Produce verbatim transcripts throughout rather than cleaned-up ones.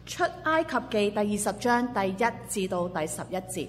出埃及記第二十章第一至到第十一節，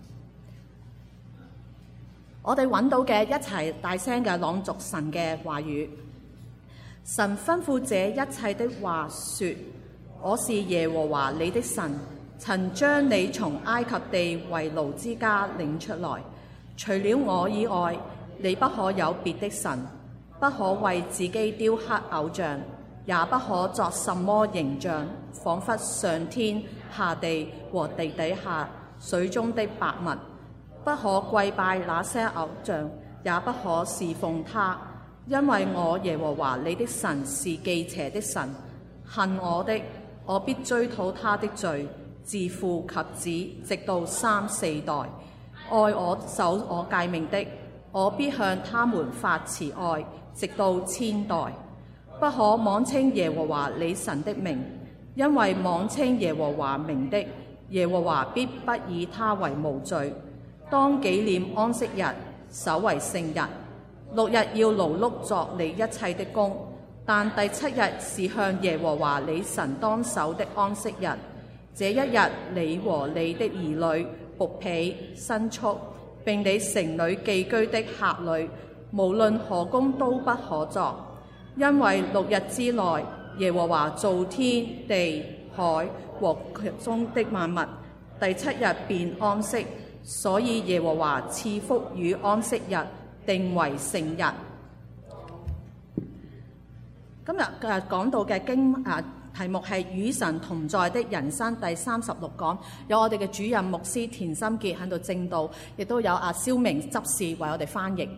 我哋揾到嘅一齊大聲嘅朗讀神嘅話語。神吩咐這一切的話說：我是耶和華你的神，曾將你從埃及地為奴之家領出來。除了我以外，你不可有別的神，不可為自己雕刻偶像，也不可作什麼形象，仿佛上天下地和地底下水中的百物。不可跪拜那些偶像，也不可侍奉他，因為我耶和華你的神是忌邪的神。恨我的，我必追討他的罪，自父及子，直到三四代。愛我守我誡命的，我必向他們發慈愛，直到千代。不可妄稱耶和華你神的名，因為妄稱耶和華名的，耶和華必不以他為無罪。當紀念安息日，守為聖日。六日要勞碌作你一切的工，但第七日是向耶和華你神當守的安息日。這一日，你和你的兒女、僕婢、牲畜，並你城裏寄居的客旅，無論何工都不可作，因為六日之內，耶和華造天地海和其中的萬物，第七日便安息。所以耶和華賜福與安息日，定為聖日。今日誒講到嘅經誒題目係與神同在的人生第三十六講，有我哋嘅主任牧師田心傑喺度證道，亦都有阿蕭明執事為我哋翻譯。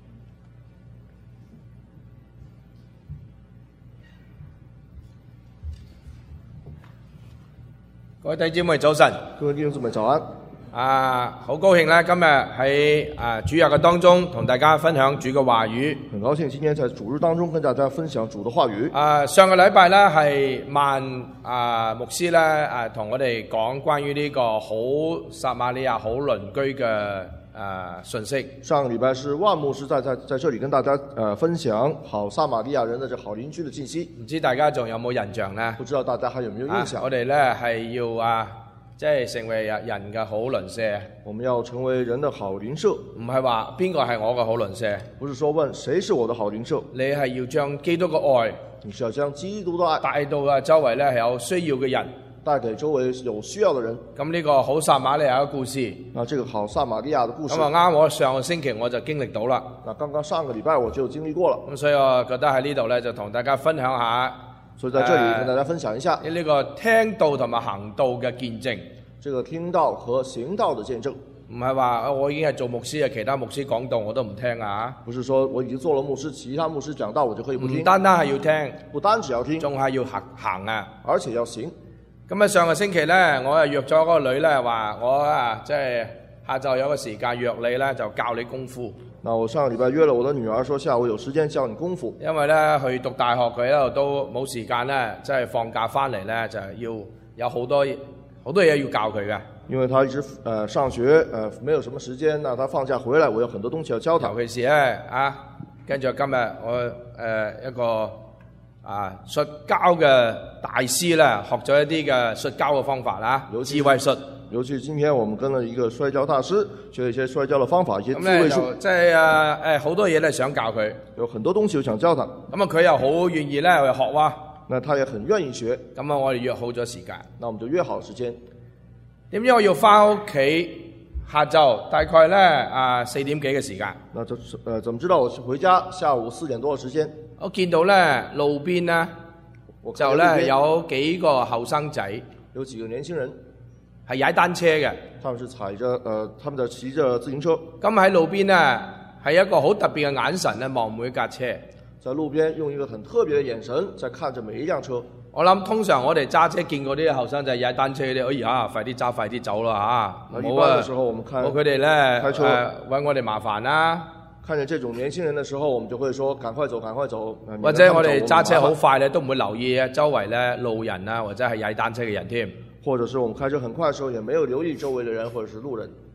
各位弟兄姊妹早晨， 各位弟兄姊妹早安。 啊，好高興咧，今日喺啊主日嘅當中同大家分享主嘅話語。 很高興今天在主日當中跟大家分享主的話語。 啊，上個禮拜咧係萬啊牧師咧啊同我哋講關於呢個好撒瑪利亞好鄰居嘅啊信息。 上個禮拜是萬牧師在在在這裡跟大家呃分享好撒瑪利亞人的這好鄰居的信息。 唔知大家仲有冇印象呢？ 不知道大家還有沒有印象？ 啊、我哋咧係要啊。即係成為人嘅好鄰舍， 我們要成為人的好鄰舍， 唔係話邊個係我嘅好鄰舍， 不是說問誰是我的好鄰舍， 你係要將基督嘅愛， 你是要將基督的愛帶到啊周圍咧係有需要嘅人， 帶給周圍有需要嘅人。 咁呢個好撒瑪利亞嘅故事， 啊，這個好撒瑪利亞嘅故事， 咁啊啱我上個星期我就經歷到啦。 那剛剛上個禮拜我就經歷過了， 咁所以我覺得喺呢度咧就同大家分享下， 所以在這裡跟大家分享一下呢、呃這個聽道同埋行道嘅見證。 這個聽道和行道的見證， 唔係話我已經係做牧師啊，其他牧師講道我都唔聽啊。 不是說我已經做了牧師，其他牧師講道我就可以不聽。 唔單單係要聽， 不單止要聽， 仲係要行行啊， 而且要行。 咁啊，上個星期咧，我啊約咗嗰個女咧，話我啊即係下晝有個時間約你咧，就教你功夫。 那我上個禮拜約了我的女兒，說下午有時間教你功夫。 因為咧去讀大學佢喺度都冇時間咧，即係放假翻嚟咧就係要有好多好多嘢要教佢嘅。 因為他一直呃上學呃沒有什麼時間，那他放假回來，我有很多東西要教他。 尤其是咧啊，跟住今日我誒、呃、一個啊摔跤嘅大師咧，學咗一啲嘅摔跤嘅方法啦，智慧術。 尤其是今天我們跟了一個摔跤大師，學一些摔跤的方法，一些智慧術。 咁咧就即係誒誒好多嘢咧想教佢， 有很多東西我想教他。 咁啊佢又好願意咧去學喎。 那他也很願意學。 咁啊我哋約好咗時間。 那我們就約好時間。 點知我要翻屋企，下晝大概咧啊四點幾嘅時間。 那就呃怎麼知道我回家下午四點多嘅時間？ 我見到咧路邊咧就咧有幾個後生仔， 有幾個年輕人係踩單車嘅。 他們是踩着呃他們在騎着自行車。 咁喺路邊咧係一個好特別嘅眼神咧望每架車。 在路邊用一個很特別嘅眼神在看着每一輛車。我諗通常我哋揸車見過啲後生仔踩單車啲，哎呀，快啲揸，快啲走啦嚇！ 一般嘅時候，我們看冇佢哋咧開車揾、呃、我哋麻煩啦。 看見這種年輕人嘅時候，我們就會說：趕快走，趕快走。 或者我哋揸車好快咧，都唔會留意周圍咧路人啊，或者係踩單車嘅人添。 或者是我們開車很快嘅時候，也沒有留意周圍嘅人或者是路人。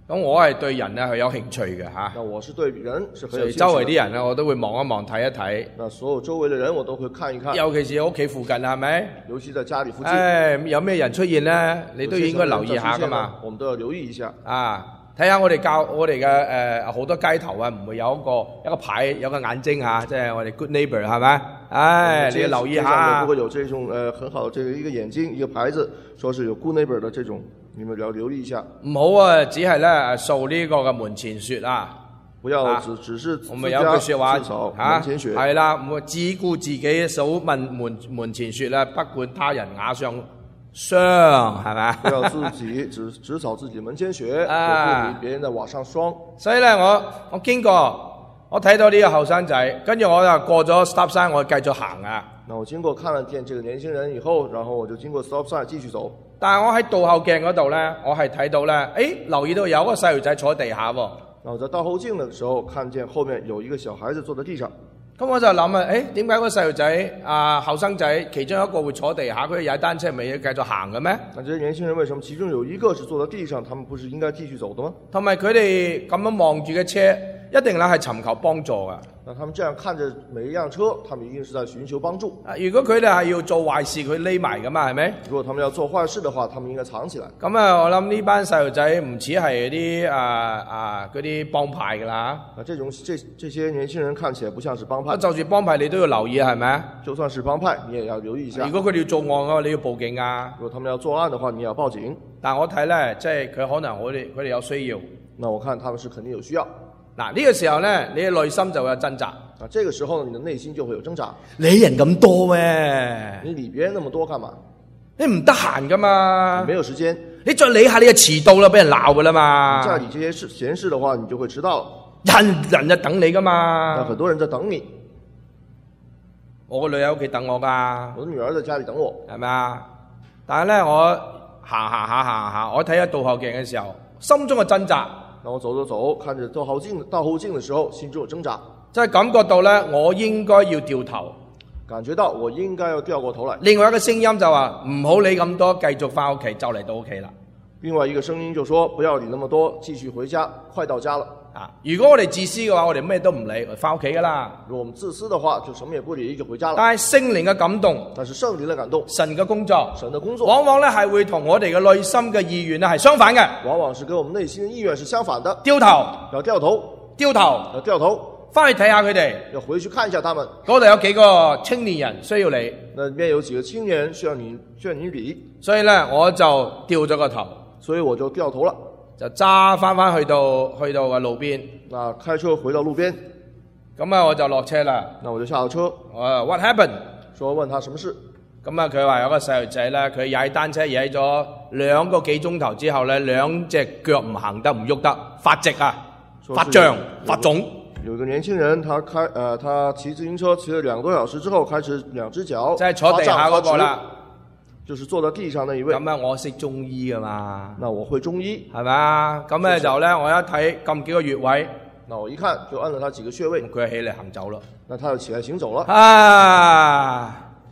咁我係對人咧係有興趣嘅嚇， 那我是對人是很所以有興趣的。 周圍啲人咧我都會望一望睇一睇。 那所有周圍的人我都會看一看， 尤其是屋企附近係咪？ 尤其在家裏附近。 誒，有咩人出現咧，你都應該留意下噶有些什麼人在出現呢嘛。 我們都要留意一下。 啊，睇下我哋教我哋嘅誒好多街頭啊，唔會有一個一個牌有個眼睛嚇，即係我哋 good neighbor 係咪？唉，你要留意街上下會不。會有這種呃很好的這個一個眼睛一個牌子，說是有 good neighbor 的這種，你們要留意一下。 唔好啊，只係咧掃呢個嘅門前雪啊。 不要啊只只是我們有句説話自掃嚇， 門前雪。 係啦，唔會只顧自己掃門門門前雪啦，不管他人瓦上霜，係咪啊？ 不要自己只只掃自己門前雪，不啊顧別人的瓦上霜。 所以咧，我我經過，我睇到呢個後生仔，跟住我就過咗 stop sign，我繼續行啊。 那我經過看了見這個年輕人以後，然後我就經過 stop sign 繼續走。 但係我喺倒後鏡嗰度咧，我係睇到咧，誒留意到有個細路仔坐地下喎。 那我在倒後鏡的時候，看見後面有一個小孩子坐在地上。 咁我就諗啊，誒點解個細路仔啊後生仔其中一個會坐地下，佢踩單車咪要繼續行嘅咩？ 那這些年輕人為什麼其中有一個是坐在地上，他們不是應該繼續走的嗎？ 同埋佢哋咁樣望住嘅車，一定咧係尋求幫助㗎。 那他們這樣看着每一輛車，他們一定是在尋求幫助。 啊，如果佢哋係要做壞事，佢匿埋㗎嘛，係咪？ 如果他們要做壞事的話，他們應該藏起來。 咁啊，我諗呢班細路仔唔似係啲啊啊嗰啲幫派㗎啦。 那這種這這些年輕人看起來不像是幫派啊，，就住幫派你都要留意係咪啊？ 就算是幫派，你也要留意一下。 如果佢哋要作案嘅話，你要報警啊。 如果他們要作案的話，你也要報警。 但我睇咧，即係佢可能我哋佢哋有需要。 那我看他們是肯定有需要。 嗱，呢個時候咧，你嘅內心就會有掙扎。 啊，這個時候呢，你的內心就會有掙扎。 你人咁多咩？ 你理別人那麼多幹嘛？ 你唔得閒噶嘛你？沒有時間。 你再理下你就遲到啦，俾人鬧噶啦嘛。 你再理這些事閒事的話，你就會遲到了。 人人就等你噶那嘛。 很多人在等你。 我個女喺屋企等我噶， 我的女兒在家裏等我。 係咪啊？但係咧，我行行下行下，我睇下倒後鏡嘅時候，心中嘅掙扎。 那我走走走，看着倒後鏡倒後鏡的時候，心中有掙扎， 即係感覺到咧，我應該要掉頭。 感覺到我應該要掉過頭來。 另外一個聲音就話唔好理咁多，繼續翻屋企，就嚟到屋企啦。 另外一個聲音就說：不要理那麼多，繼續回家，快到家了。 啊！如果我哋自私嘅話，我哋咩都唔理，翻屋企噶啦。 如果我們自私的話，就什麼也不理，就回家了。 但係聖靈嘅感動， 但是聖靈的感動， 神嘅工作， 神的工作， 往往咧係會同我哋嘅內心嘅意願咧係相反嘅。 往往是跟我們內心的意願是相反的。 掉頭， 要掉頭， 掉頭， 要掉頭， 翻去睇下佢哋。 要回去看一下他們。 嗰度有幾個青年人需要你， 那裡面有幾個青年人需要你需要你理， 所以咧我就掉咗個頭， 所以我就掉頭了。 就揸翻翻去到去到個路邊。 那開車回到路邊， 咁啊我就落車啦。 那我就下了車， 我話 What happened？ 說問他什麼事。 咁啊佢話有個細路仔咧，佢踩單車踩咗兩個幾鐘頭之後咧，兩隻腳唔行得唔喐得，發直啊， 說是發脹有發腫。 有一個年輕人，他開呃他騎自行車騎了兩個多小時之後，開始兩隻腳即係坐地下嗰個啦。 就是坐在地上那一位。 咁啊，我識中醫噶嘛， 那我會中醫， 係咪啊？咁咧就咧，我一睇撳幾個穴位， 那我一看就按了他幾個穴位， 佢就起嚟行走咯。 那他就起來行走了。 啊，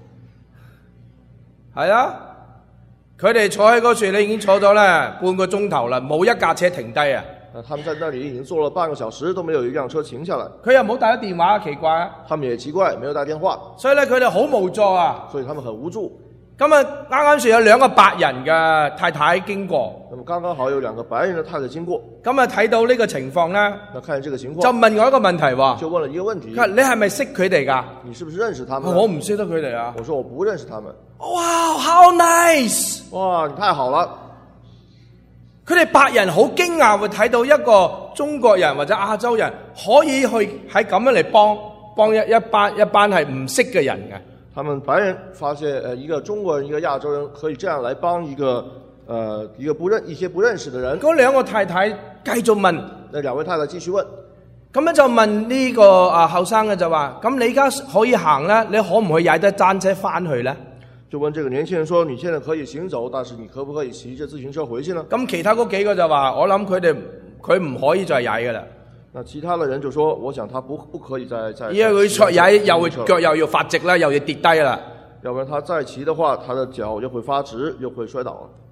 係啊，佢哋坐喺嗰處咧已經坐咗咧半個鐘頭啦，冇一架車停低啊！ 那他們在那裡已經坐了半個小時，都沒有一輛車停下來。 佢又冇打咗電話，奇怪啊！ 他們也奇怪，沒有打電話， 所以咧佢哋好無助啊！ 所以他們很無助。 咁啊，啱啱先有兩個白人嘅太太經過， 那麼剛剛好有兩個白人的太太經過， 咁啊睇到呢個情況咧， 那看見這個情況， 就問我一個問題喎， 就問了一個問題： 佢話你係咪識佢哋㗎？ 你是不是認識他們？ 我唔識得佢哋啊！ 我說我不認識他們。 哇，好 nice！ 哇，你太好了！ 佢哋白人好驚訝，會睇到一個中國人或者亞洲人可以去喺咁樣嚟幫幫一一班一班係唔識嘅人嘅。 他們白人發現，呃，一個中國人，一個亞洲人可以這樣來幫一個，呃，一個不認一些不認識的人。 嗰兩個太太繼續問， 那兩位太太繼續問， 咁樣就問呢個啊後生嘅就話：咁你而家可以行咧，你可唔可以踩得單車翻去咧？ 就問這個年輕人說：你現在可以行走，但是你可不可以騎着自行車回去呢？ 咁其他嗰幾個就話：我諗佢哋佢唔可以再踩噶啦， 那其他的人就說：我想他不不可以再再。 因為佢出踩又會腳又要發直啦，又要跌低啦。 要不然他再騎的話，他的腳又會發直，又會摔倒了。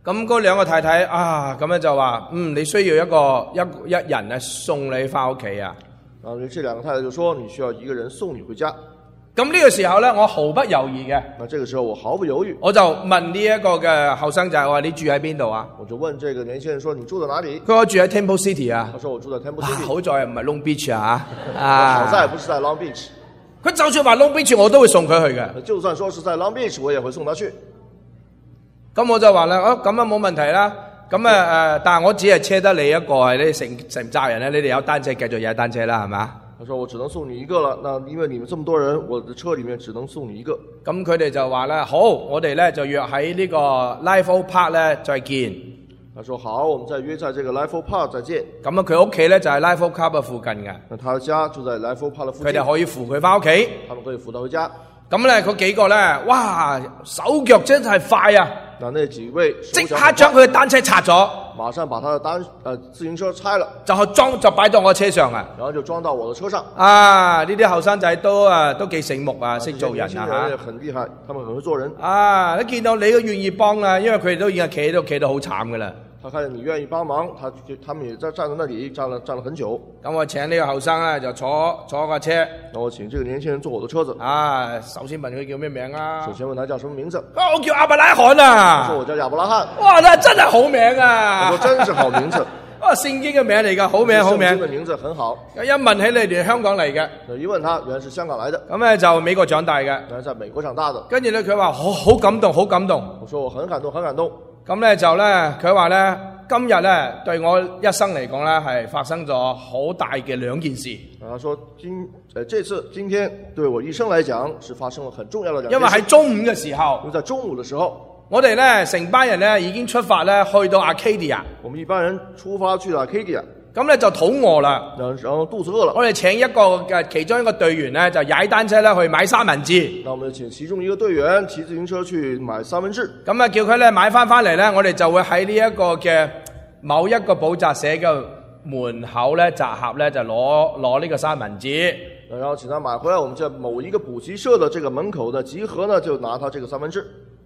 咁嗰兩個太太啊，咁樣就話：嗯，你需要一個一一人咧送你翻屋企啊！ 然後這兩個太太就說：你需要一個人送你回家。 咁呢個時候咧，我毫不猶豫嘅。 那這個時候我毫不猶豫， 我就問呢一個嘅後生仔：我話你住喺邊度啊？ 我就問這個年輕人說：你住在哪裡？ 佢話住喺 Temple City 啊。 他說我住在 Temple 啊 City。 好在唔係 Long Beach 啊！ 好在不是在 Long Beach。 佢就算話 Long Beach，我都會送佢去嘅。 就算說是在 Long Beach，我也會送他去。 咁我就話啦，哦，咁啊冇問題啦。咁啊誒，但係我只係車得你一個，係你成成扎人咧，你哋有單車繼續踩單車啦，係嘛？ 他說我只能送你一個了，那因為你們這麼多人，我的車裡面只能送你一個。 咁佢哋就話咧，好，我哋咧就約喺呢個 Life Oak Park 咧再見。 他說好，我們再約在這個 Life Oak Park 再見。咁啊，佢屋企咧就係 Life Oak Park 嘅附近嘅。 那他的家就在 Life Oak Park 嘅附近。 佢哋可以扶佢翻屋企。 他們可以扶他回家。 咁咧，嗰幾個咧，哇，手腳真係快啊！ 嗱，那幾位即刻將佢嘅單車拆咗， 馬上把他的單呃自行車拆了， 就裝就擺到我車上啊！ 然後就裝到我的車上。 啊，呢啲後生仔都啊都幾醒目啊，識做人啊嚇！很厲害，他們很會做人。 啊，一見到你都願意幫啦，因為佢哋都已經企喺度企到好慘噶啦。 他看見你願意幫忙，他他們也在站在那裡站了站了很久。 咁我請呢個後生咧就坐坐架車。 那我請這個年輕人坐我的車子。 啊，首先問佢叫咩名啊？ 首先問他叫什麼名字？ 啊，我叫亞伯拉罕啊。 我說我叫亞伯拉罕。 哇，那真係好名啊！ 我說真是好名字。 啊，聖經嘅名嚟㗎，好名好名。 聖經嘅名字很好。 一問起你哋香港嚟嘅。 一問他，原來是香港來的。 咁咧就美國長大嘅。 原來在美國長大的。 跟住咧佢話好好感動，好感動。 我說我很感動，很感動。 咁咧就咧佢話咧。今日咧對我一生嚟講咧係發生咗好大嘅兩件事。 啊，說今誒這次今天對我一生來講是發生了很重要的兩件事。 因為喺中午嘅時候， 因為在中午嘅時候， 我哋咧成班人咧已經出發咧去到 Arcadia。 我們一班人出發去了 Arcadia。咁咧就肚餓啦， 然後肚子餓了。 我哋請一個嘅其中一個隊員咧就踩單車咧去買三文治。 那我們請其中一個隊員騎自行車去買三文治。 咁啊叫佢咧買翻翻嚟咧，我哋就會喺呢一個嘅某一個補習社嘅門口咧集合咧就攞攞呢個三文治。 然後請他買回來，我們在某一個補習社的這個門口的集合呢，就拿他這個三文治。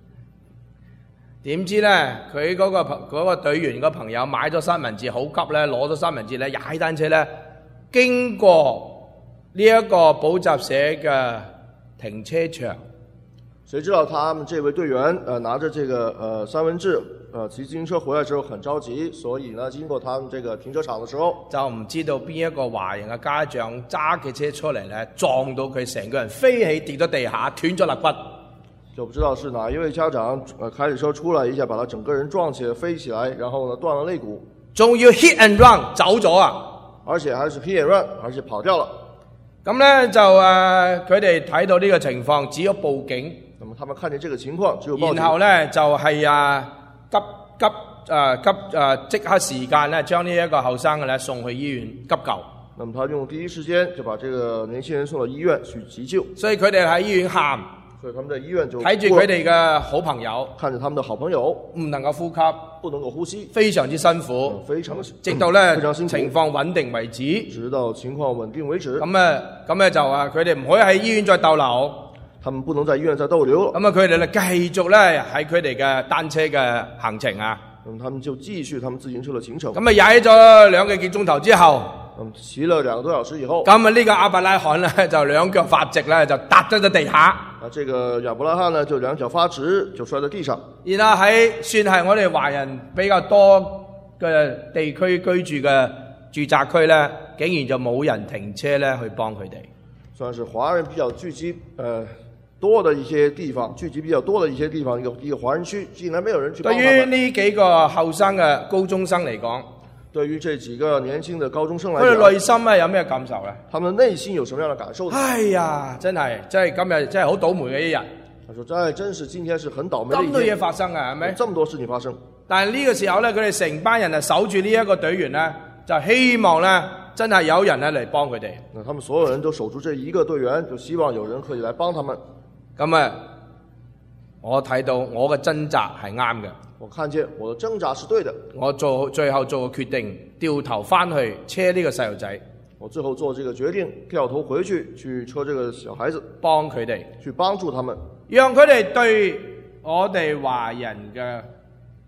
點知咧，佢嗰、那個嗰、那個隊員個朋友買咗三文治，好急咧，攞咗三文治咧，踩單車咧，經過呢一個補習社嘅停車場。誰知道他們這位隊員，呃，拿着這個，呃，三文治，呃，騎自行車回來之後很着急，所以呢，經過他們這個停車場的時候，就唔知道邊一個華人嘅家長揸嘅車出嚟咧，撞到佢成個人飛起，跌咗地下，斷咗肋骨。就不知道是哪一位家長，呃，開着車出來一下，把他整個人撞起來飛起來，然後呢斷了肋骨，仲要 hit and run 走咗啊！而且還是 hit and run，而且跑掉了。咁呢，就誒，佢哋睇到呢個情況，只有報警。那麼他們看見這個情況，只有報警。然後呢，就係、是、啊急急誒、呃、急誒即、呃、刻時間咧，將呢一個後生嘅咧送去醫院急救。那麼他用第一時間就把這個年輕人送到醫院去急救。所以佢哋喺醫院喊。所以他們在醫院就睇住佢哋嘅好朋友，看着他們的好朋友唔能夠呼吸，不能夠呼吸，非常之辛苦，嗯、非常直到咧情況穩定為止，直到情況穩定為止。咁啊咁咧就話佢哋唔可以喺醫院再逗留，他們不能在醫院再逗留。咁啊佢哋咧繼續咧喺佢哋嘅單車嘅行程啊，咁他們就繼續他們自行車嘅行程。咁啊踩咗兩個幾鐘頭之後。咁騎了兩個多小時以後，咁啊呢個亞伯拉罕咧就兩腳發直咧就踏咗喺地下。啊，這個亞伯拉罕呢就兩腳發直就摔在地上。然後喺算係我哋華人比較多嘅地區居住嘅住宅區咧，竟然就冇人停車咧去幫佢哋。算是華人比較聚集呃多的一些地方，聚集比較多的一些地方，一個一個華人區，竟然沒有人去幫他們。對於呢幾個後生嘅高中生嚟講。對於這幾個年輕的高中生來講，佢哋內心咧有咩感受咧？他們的內心有什麼樣的感受呢？哎呀，真係，真係今日真係好倒霉嘅一日。他說：，真係，真是今天是很倒霉的一天。咁多嘢發生啊，係咪？這麼多事情發生。但係呢個時候咧，佢哋成班人啊守住呢一個隊員咧，就希望咧真係有人咧嚟幫佢哋。那他們所有人都守住這一個隊員，就希望有人可以來幫他們。咁啊，我睇到我嘅掙扎係啱嘅。我看見我的掙扎是對的，我做最後做個決定，掉頭翻去車呢個細路仔。我最後做這個決定，掉頭回去去車這個小孩子，幫佢哋，去幫助他們，讓佢哋對我哋華人嘅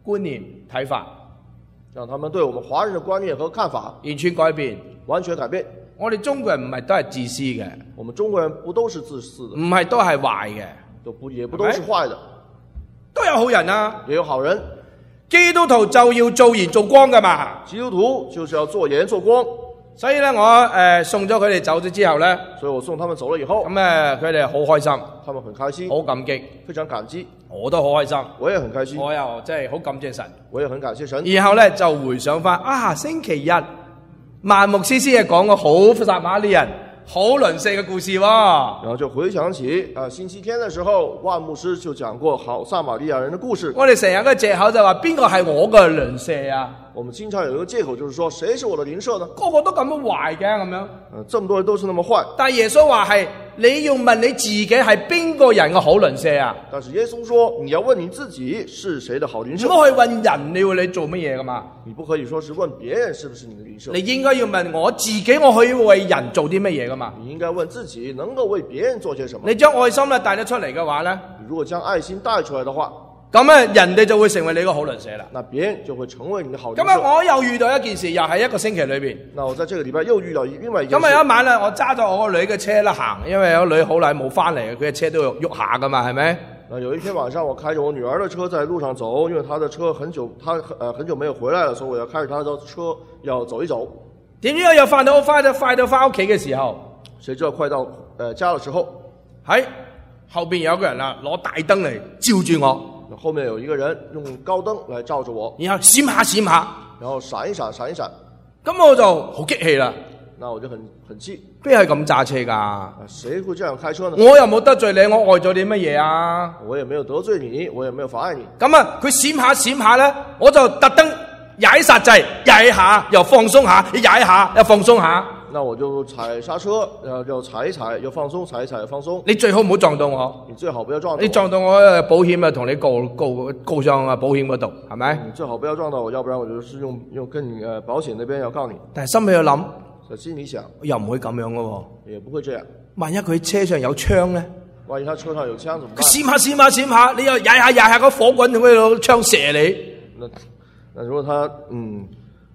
觀念睇法， 讓他們對我們華人的觀念和看法完全改變。 完全改變。 我哋中國人唔係都係自私嘅， 我們中國人不都是自私的， 唔係都係壞嘅， 都不也不都是壞的， 都有好人啊。 也有好人。 基督徒就要做鹽做光噶嘛， 基督徒就是要做鹽做光。 所以咧，我誒、呃、送咗佢哋走咗之後咧， 所以我送他們走了以後， 咁誒佢哋好開心， 他們很開心， 好感激， 非常感激， 我都好開心， 我也很開心， 我又真係好感謝神， 我也很感謝神。 然後咧就回想翻啊，星期日萬牧師師係講個好撒瑪利人好鄰舍嘅故事喎， 然後就回想起啊，星期天的時候，萬牧師就講過好撒瑪利亞人的故事。 我哋成日嘅藉口就話邊個係我嘅鄰舍啊？ 我們經常有一個借口，就是說誰是我的鄰舍呢？ 個個都咁樣壞嘅咁樣。 嗯，這麼多人都是那麼壞。 但係耶穌話係你要問你自己係邊個人嘅好鄰舍啊？ 但是耶穌說你要問你自己是誰的好鄰舍。 唔好去問人，你要你做乜嘢噶嘛？ 你不可以說是問別人是不是你的鄰舍。 你應該要問我自己，我可以為人做啲乜嘢噶嘛？ 你應該問自己能夠為別人做些什麼。 你將愛心咧帶得出嚟嘅話咧， 你如果將愛心帶出來的話， 咁咧人哋就會成為你個好鄰舍啦。 那別人就會成為你的好鄰舍。 咁啊，我又遇到一件事，又係一個星期裏邊。 那我在這個禮拜又遇到另外一件事。 咁啊有一晚咧，我揸咗我個女嘅車啦行，因為有個女好耐冇翻嚟，佢嘅車都要喐下噶嘛，係咪？ 那有一天晚上，我開着我女兒的車在路上走，因為她的車很久，她呃很久沒有回來了，所以我要開着她的車要走一走。點知我又翻到快到快到翻屋企嘅時候，誰知道快到呃家嘅時候，喺後邊有個人啦，攞大燈嚟照住我。後面有一個人用高燈來照着我，然後閃下閃下，然後閃一閃閃一閃，咁我就好激氣啦。那我就很很氣，邊係咁揸車噶？誰會這樣開車呢？我又冇得罪你，我礙咗你乜嘢啊？我也沒有得罪你，我也沒有妨礙你。咁啊，佢閃下閃下咧，我就特登踩剎掣，踩下又放鬆下，踩下又放鬆下。那我就踩剎車，然後就踩一踩，又放鬆，踩一踩又放鬆。你最好唔好撞到我。你最好不要撞到我。你撞到我，保險啊，同你告告告上啊保險嗰度，係咪？你最好不要撞到我，要不然我就是用用跟你誒保險那邊要告你。但係心裏有諗，就心裏想，又唔會咁樣噶喎。也不會這樣。萬一佢車上有槍咧？萬一他車上有槍怎麼辦？閃下閃下閃下，你又踩下踩下個火滾，佢攞槍射你。那那如果他嗯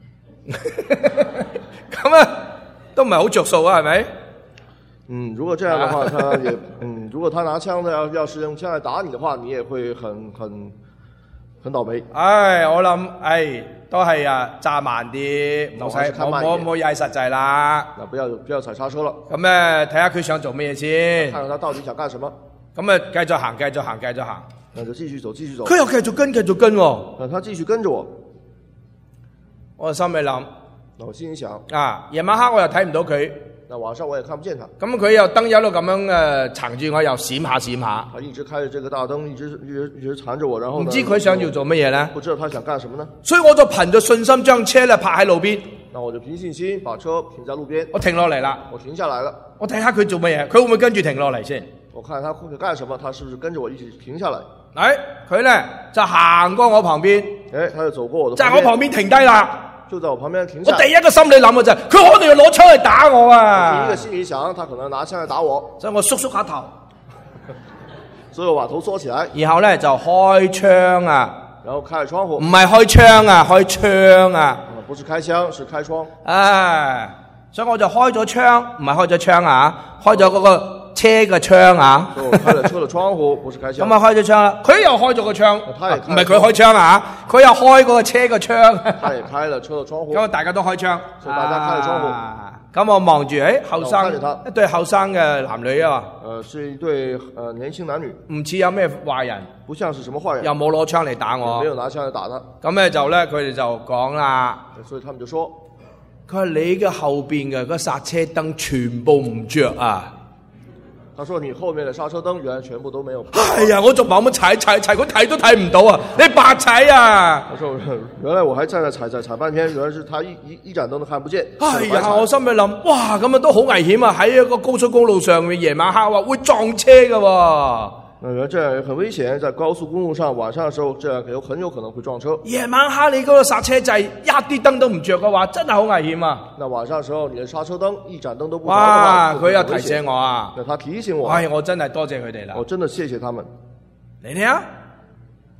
咁啊？都唔係好着數啊，係咪？嗯，如果這樣的話，他也嗯，如果他拿槍的要要是用槍來打你的話，你也會很很很倒霉。唉，我諗，唉，都係啊，揸慢啲，唔使，我我唔好踩實際啦。嗱，不要不要踩剎車了。咁咧，睇下佢想做咩先。看看他到底想幹什麼。咁啊，繼續行，繼續行，繼續行。那就繼續走，繼續走。佢又繼續跟，繼續跟喎。那他繼續跟着我。我心裏諗。我心裏想啊，夜晚黑我又睇唔到佢，那晚上我也看不見他。咁佢又燈一路咁樣誒撐住我，又閃下閃下。他一直開着這個大燈，一直一直一直纏着我，然後唔知佢想要做乜嘢咧？不知道他想幹什麼呢？所以我就憑着信心將車咧泊喺路邊。那我就憑信心把車停在路邊。我停落嚟啦，我停下來了。我睇下佢做乜嘢，佢會唔會跟住停落嚟先？我看他會幹什麼，他是不是跟着我一起停下來？誒，佢咧就行過我旁邊，誒，他就走過我的，就喺我旁邊停低啦。就在我旁邊停下。我第一個心裏諗嘅就係，佢可能要攞槍嚟打我啊！第一個心裏想，他可能拿槍嚟打我，所以我縮縮下頭，所以我把頭縮起來，然後咧就開槍啊，然後開窗戶，唔係開槍啊，開槍啊，不是開槍，是開窗。唉，所以我就開咗窗，唔係開咗槍啊，開咗嗰個車嘅窗啊，所以我開了車的窗戶，不是開槍。咁啊開咗窗啦，佢又開咗個窗，唔係佢開槍啊，佢又開嗰個車嘅窗。他也開了車嘅窗戶。咁大家都開窗，所以大家開了窗戶。咁我望住，誒後生一對後生嘅男女啊，誒是一對誒年輕男女，唔似有咩壞人，不像是什麼壞人，又冇攞槍嚟打我，沒有拿槍嚟打他。咁咧就咧佢哋就講啦，所以他們就說，佢話你嘅後邊嘅嗰剎車燈全部唔着啊。他說你後面的剎車燈原來全部都沒有。係啊，我仲猛咁踩踩踩，佢睇都睇唔到啊！你白踩啊！他說原來我還站在踩踩踩半天，原來是他一一一盞燈都看不見。係啊，我心裏諗，哇，咁啊都好危險啊！喺一個高速公路上面夜晚黑話會撞車噶喎。那原來這樣很危險，在高速公路上晚上的時候，這樣有很有可能會撞車。夜晚黑你嗰個剎車掣一啲燈都唔着嘅話，真係好危險啊！那晚上的時候，你的剎車燈一盞燈都不着嘅話，哇！佢又提醒我啊，那他提醒我，哎，我真係多謝佢哋啦，我真的謝謝他們。你睇下，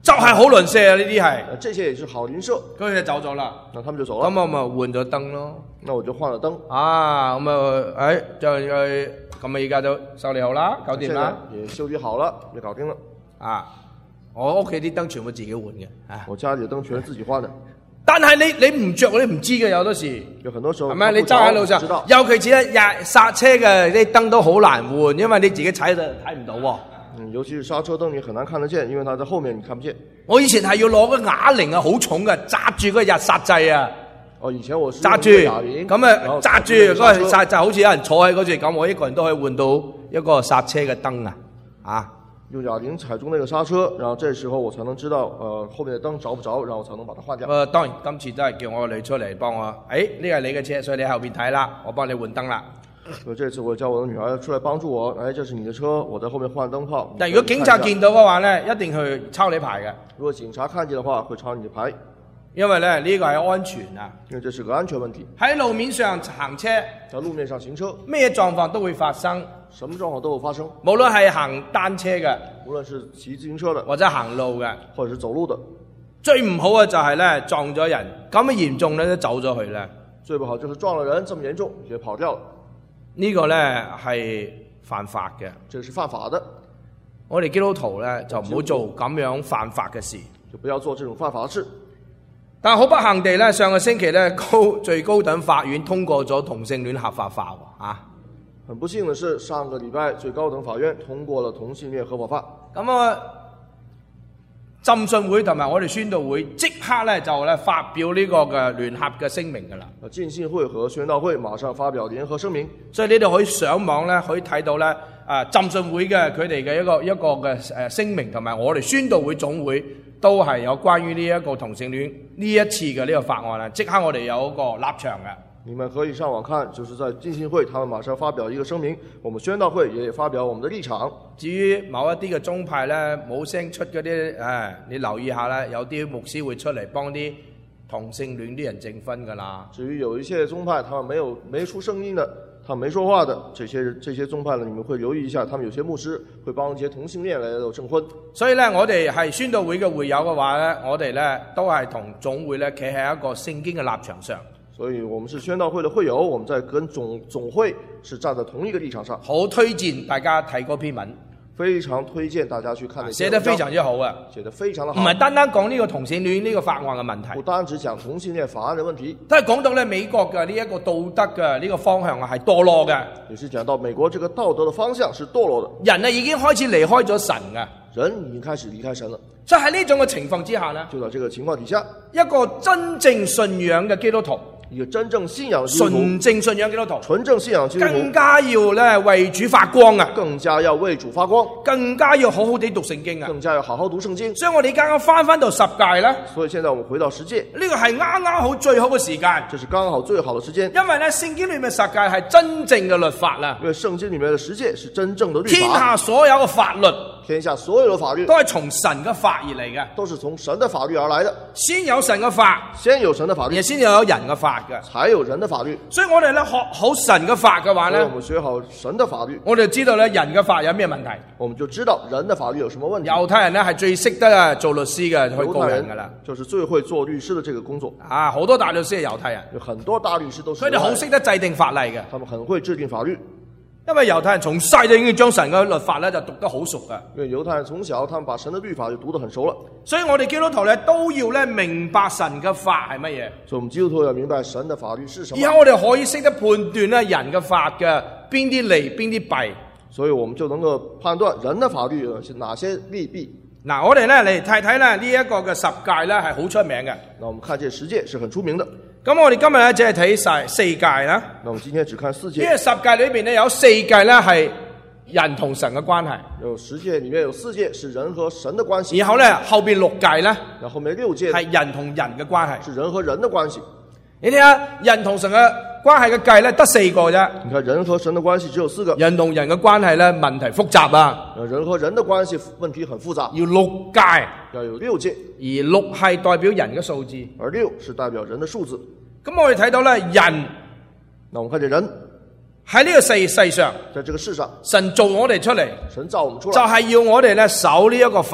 就係好鄰舍啊！呢啲係， 這些也是好鄰舍。 佢哋走咗啦， 那他們就走了。 咁我咪換咗燈咯。 那我就換了燈。 啊，咁啊，誒，就係咁啊，而家就修理好啦，搞掂啦。 也修理好了，也搞定了。 啊，我屋企啲燈全部自己換嘅。啊， 我家裏的燈全是自己換的。 但係你你唔着你唔知嘅，有多時。 有很多時候。 係咪？你揸喺路上，尤其是咧踩剎車嘅啲燈都好難換，因為你自己踩就睇唔到喎。 嗯，尤其是剎車燈你很難看得見，因為它在後面你看不見。 我以前係要攞個啞鈴啊，好重嘅，揸住個日剎掣啊。 哦，以前我是揸住，咁啊揸住嗰個剎就好似有人坐喺嗰處咁，我一個人都可以換到一個剎車嘅燈啊！啊， 用啞鈴踩中那個剎車，然後這時候我才能知道，呃，後面的燈着不着，然後才能把它換掉。 呃，當然今次都係叫我女出嚟幫我，誒，呢個係你嘅車，所以你喺後邊睇啦，我幫你換燈啦。 所以這次我叫我的女兒出來幫助我，哎，這是你的車，我在後面換燈泡。 但如果警察見到嘅話咧，一定去抄你牌嘅。 如果警察看見的話，會抄你的牌。 因為咧呢個係安全啊， 因為這是個安全問題。 喺路面上行車， 在路面上行車， 咩狀況都會發生， 什麼狀況都會發生。 無論係行單車嘅， 無論是騎自行車的， 或者行路嘅， 或者是走路的。 最唔好嘅就係咧撞咗人，咁嘅嚴重咧都走咗去咧。 最不好就是撞了人，這麼嚴重也跑掉了。 呢個咧係犯法嘅， 這是犯法的。 我哋基督徒咧就唔好做咁樣犯法嘅事， 就不要做這種犯法的事。 但係好不幸地咧，上個星期咧高最高等法院通過咗同性戀合法化喎，啊！ 很不幸的是，上個禮拜最高等法院通過了同性戀合法化。 咁啊，浸信會同埋我哋宣道會即刻咧就咧發表呢個嘅聯合嘅聲明噶啦。 啊，浸信會和宣道會馬上發表聯合聲明。 所以你哋可以上網咧可以睇到咧，啊浸信會嘅佢哋嘅一個一個嘅誒聲明，同埋我哋宣道會總會都係有關於呢一個同性戀呢一次嘅呢個法案啦。即刻我哋有一個立場嘅。 你們可以上網看，就是在浸信會，他們馬上發表一個聲明，我們宣道會也發表我們的立場。 至於某一啲嘅宗派咧冇聲出嗰啲，誒，你留意下咧，有啲牧師會出嚟幫啲同性戀啲人證婚噶啦。 至於有一些宗派，他們沒有沒出聲音的，他們沒說話的，這些這些宗派呢，你們會留意一下，他們有些牧師會幫一些同性戀嚟到證婚。 所以咧，我哋係宣道會嘅會友嘅話咧，我哋咧都係同總會咧企喺一個聖經嘅立場上。 所以我們是宣道會的會友，我們在跟總總會是站在同一個立場上。 好推薦大家睇嗰篇文， 非常推薦大家去看。 寫得非常之好啊， 寫得非常的好。 唔係單單講呢個同性戀呢個法案嘅問題， 不單只講同性戀法案嘅問題， 都係講到咧美國嘅呢一個道德嘅呢個方向啊係墮落嘅。 也是講到美國這個道德的方向是墮落的。 人啊已經開始離開咗神嘅， 人已經開始離開神了。 所以喺呢種嘅情況之下呢， 就在這個情況底下， 一個真正信仰嘅基督徒。 一個真正信仰的基督徒， 純正信仰基督徒， 純正信仰基督徒更加要咧為主發光啊！ 更加要為主發光， 更加要好好地讀聖經啊！ 更加要好好讀聖經。 所以我哋而家翻翻到十誡咧， 所以現在我們回到十誡， 呢個係啱啱好最好嘅時間， 這是剛好最好的時間。 因為咧聖經裏面十誡係真正嘅律法啦， 因為聖經裏面的十誡是真正的律法。 天下所有嘅法律， 天下所有的法律都係從神嘅法而嚟嘅， 都是從神的法律而來的。 先有神嘅法， 先有神的法律， 也先有人嘅法嘅， 才有人的法律。 所以我哋咧學好神嘅法嘅話咧， 我們學好神的法律， 我哋就知道咧人嘅法有咩問題， 我們就知道人的法律有什麼問題。 猶太人咧係最識得啊做律師嘅，去告人噶啦， 就是最會做律師的這個工作啊！好多大律師係猶太人， 有很多大律師都是， 佢哋好識得制定法例嘅， 他們很會制定法律。 因為猶太人從細就已經將神嘅律法咧就讀得好熟噶。 因為猶太人從小，他們把神的律法就讀得很熟了。 所以我哋基督徒咧都要咧明白神嘅法係乜嘢。 所以我們基督徒要明白神的法律是什麼。 以後我哋可以識得判斷咧人嘅法嘅邊啲利邊啲弊。所以我們就能夠判斷人的法律是哪些利弊。嗱，我哋咧嚟睇睇咧呢一個嘅十誡咧係好出名嘅。嗱，我們看這十誡是很出名的。咁我哋今日咧只係睇晒四誡啦。那我們今天只看四誡。因為十誡裏邊咧有四誡咧係人同神嘅關係。有十誡裏面有四誡是人和神的關係。然後咧後邊六誡咧，然後後面六誡係人同人嘅關係，是人和人的關係。你睇下人同神嘅關係嘅誡咧得四個啫。你看人和神的關係只有四個。人同人嘅關係咧問題複雜啊。人和人的關係問題很複雜。要六誡，要有六誡。而六係代表人嘅數字，而六是代表人的數字。咁我哋睇到咧人，那我們看見人喺呢個世世上，在這個世上，神造我哋出嚟，神造我們出來，就係要我哋咧守呢一個法。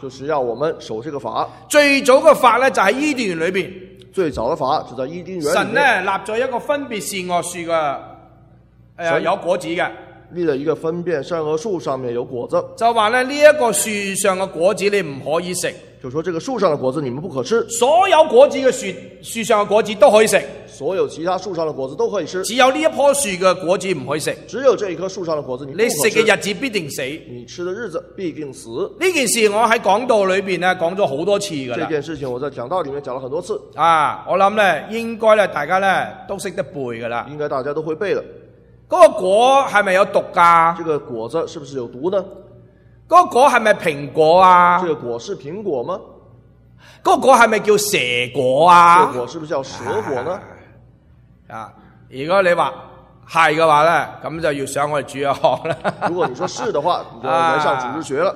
就是要我們守這個法。 最早嘅法咧就喺伊甸園裏邊。 最早的法就在伊甸園裏面。 神咧立咗一個分別善惡樹嘅，誒有果子嘅。 立了一個分辨善惡樹，上面有果子。 就話咧呢一個樹上嘅果子你唔可以食。 就說這個樹上的果子你們不可吃。 所有果子嘅樹樹上嘅果子都可以食。 所有其他樹上的果子都可以吃。 只有呢一棵樹嘅果子唔可以食。 只有這一棵樹上的果子你不可吃。 你食嘅日子必定死。 你吃的日子必定死。 呢件事我喺講道裏邊咧講咗好多次噶啦。 這件事情我在講道裏面講了很多次。 啊，我諗咧應該咧大家咧都識得背噶啦。 應該大家都會背了。 嗰個果係咪有毒噶？ 這個果子是不是有毒呢？ 嗰個果係咪蘋果啊？ 這個果是蘋果嗎？ 嗰個果係咪叫蛇果啊？ 這個果是不是叫蛇果呢？ 啊，如果你話係嘅話咧，咁就要上我哋主日學啦。 如果你說是的話，你就來上主日學了。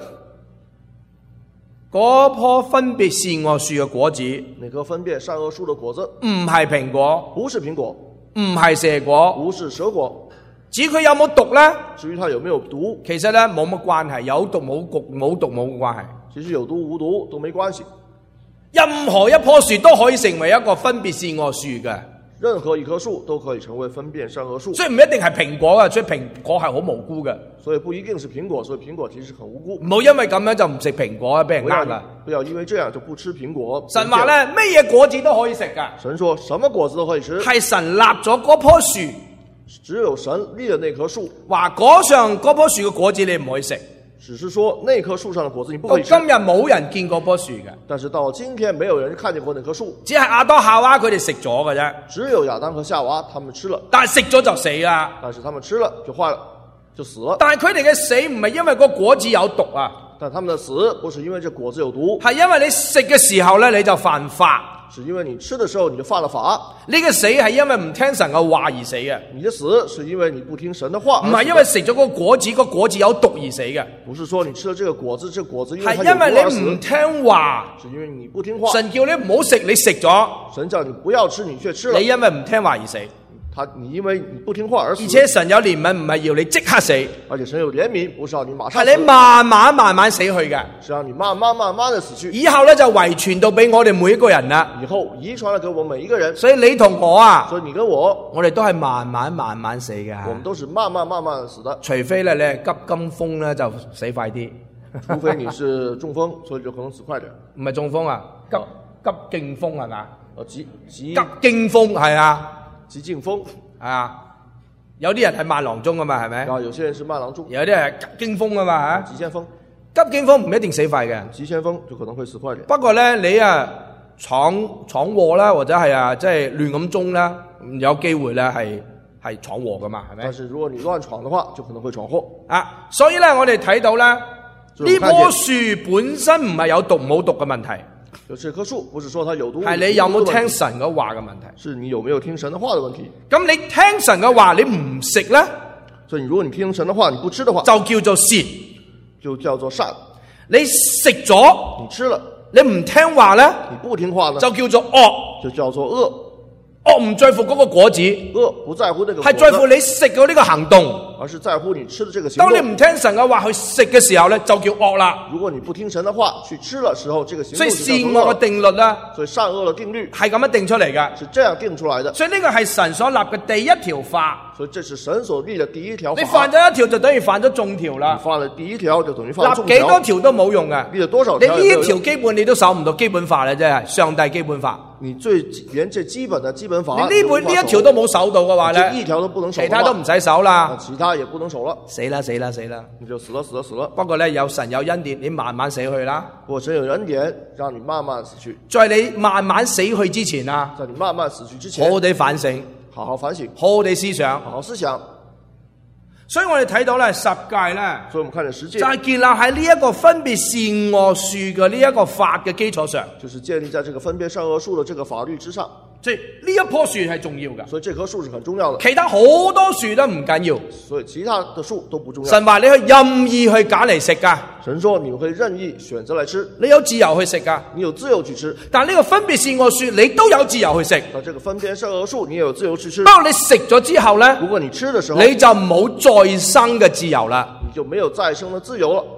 嗰棵分別善惡樹嘅果子， 那棵分別善惡樹的果子， 唔係蘋果， 不是蘋果， 唔係蛇果， 不是蛇果。 至於佢有冇毒咧？ 至於它有沒有毒， 其實咧冇乜關係，有毒冇毒冇毒冇關係。 其實有毒無毒都沒關係。 任何一棵樹都可以成為一個分別善惡樹嘅。 任何一棵樹都可以成為分辨善惡樹， 所以唔一定係蘋果嘅，所以蘋果係好無辜嘅。 所以不一定是蘋果，所以蘋果其實很無辜。 唔好因為咁樣就唔食蘋果啊，俾人呃啦。 不要因為這樣就不吃蘋果。 神話咧，咩嘢果子都可以食噶。 神說什麼果子都可以吃， 係神立咗嗰棵樹， 只有神立了那棵樹， 話嗰上嗰棵樹嘅果子你唔可以食。 只是說那棵樹上的果子你不可以吃。 到今日冇人見過棵樹嘅， 但是到今天沒有人看見過那棵樹， 只係亞當夏娃佢哋食咗嘅啫。 只有亞當和夏娃他們吃了， 但係食咗就死啦。 但是他們吃了就壞了，就死了。 但係佢哋嘅死唔係因為個果子有毒啊， 但他們的死不是因為這果子有毒， 係因為你食嘅時候咧你就犯法。 是因為你吃的時候你就犯了法。 呢個死係因為唔聽神嘅話而死嘅。 你的死是因為你不聽神的話， 唔係因為食咗個果子，個果子有毒而死嘅。 不是說你吃了這個果子，這個果子因為它有毒係因為而死， 你唔聽話， 是因為你不聽話。 神叫你唔好食，你食咗。 神叫你不要吃，你卻吃了。 你因為唔聽話而死。 他你因為你不聽話而死。 而且神有憐憫，唔係要你即刻死。 而且神有憐憫，不是要你馬上死。 係你慢慢慢慢死去嘅。 是讓你慢慢慢慢的死去。 以後咧就遺傳到俾我哋每一個人啦。 以後遺傳了給我們每一個人。 所以你同我啊， 所以你跟我， 我哋都係慢慢慢慢死嘅。 我們都是慢慢慢慢的死的。 除非咧你係急金風咧就死快啲。 除非你是中風，所以就可能死快點。 唔係中風啊，急急勁風係嘛？ 哦，急急急驚風係啊， 急勁風係啊。有啲人係慢郎中㗎嘛，係咪？ 啊，有些人是慢郎中， 有啲係急驚風㗎嘛嚇。 急先鋒， 急驚風唔一定死快嘅， 急先鋒就可能會死快點。 不過咧，你啊闖闖禍啦，或者係啊即係亂咁中啦，有機會咧係係闖禍㗎嘛，係咪？ 但是如果你亂闖的話，就可能會闖禍。 啊，所以咧我哋睇到咧呢棵樹本身唔係有毒冇毒嘅問題。 就這棵樹不是說它有毒， 係你有冇聽神嘅話嘅問題， 是你有沒有聽神的話的問題。 咁你聽神嘅話，你唔食咧， 所以如果你聽神的話，你不吃的話， 就叫做善， 就叫做善。 你食咗， 你吃了， 你唔聽話咧， 你不聽話呢， 就叫做惡， 就叫做惡。 惡唔在乎嗰個果子， 惡不在乎那個果子， 係在乎你食嘅呢個行動， 而是在乎你吃的這個行動。 當你唔聽神嘅話去食嘅時候咧，就叫惡啦。 如果你不聽神的話去吃了時候，這個行動所以善就叫做惡。 惡嘅定律啦， 所以善惡的定律係咁樣定出嚟嘅， 是這樣定出來的。 所以呢個係神所立嘅第一條法。 所以這是神所立的第一條法。 你犯咗一條就等於犯咗眾條啦。 你犯了第一條就等於犯了眾條。 立幾多條都冇用嘅。 立了多少你條？ 呢一條基本你都守唔到基本法咧，真係上帝基本法。 你最連這基本的基本法， 你呢本呢一條都冇守到嘅話咧， 一條都不能守， 其他都唔使守啦。 其他也不能守了， 死啦死啦死啦， 你就死了死了死了。 不過咧有神有恩典，你慢慢死去啦。 不過神有恩典，讓你慢慢死去。 在你慢慢死去之前啊， 在你慢慢死去之前， 好好地反省， 好好反省， 好好地思想， 好好思想。 所以我哋睇到咧十誡咧， 所以我們看見十誡就係建立喺呢一個分別善惡樹嘅呢一個法嘅基礎上， 就是建立在這個分別善惡樹的這個法律之上。 即係呢一棵樹係重要嘅， 所以這棵樹是很重要的。 其他好多樹都唔緊要， 所以其他的樹都不重要。 神話你去任意去揀嚟食噶， 神說你可以任意選擇來吃， 你有自由去食噶， 你有自由去吃。 但呢個分別善惡樹你都有自由去食。 但這個分別善惡樹你也有自由去吃。 不過你食咗之後咧， 如果你吃的時候， 你就冇再生嘅自由啦， 你就沒有再生的自由了。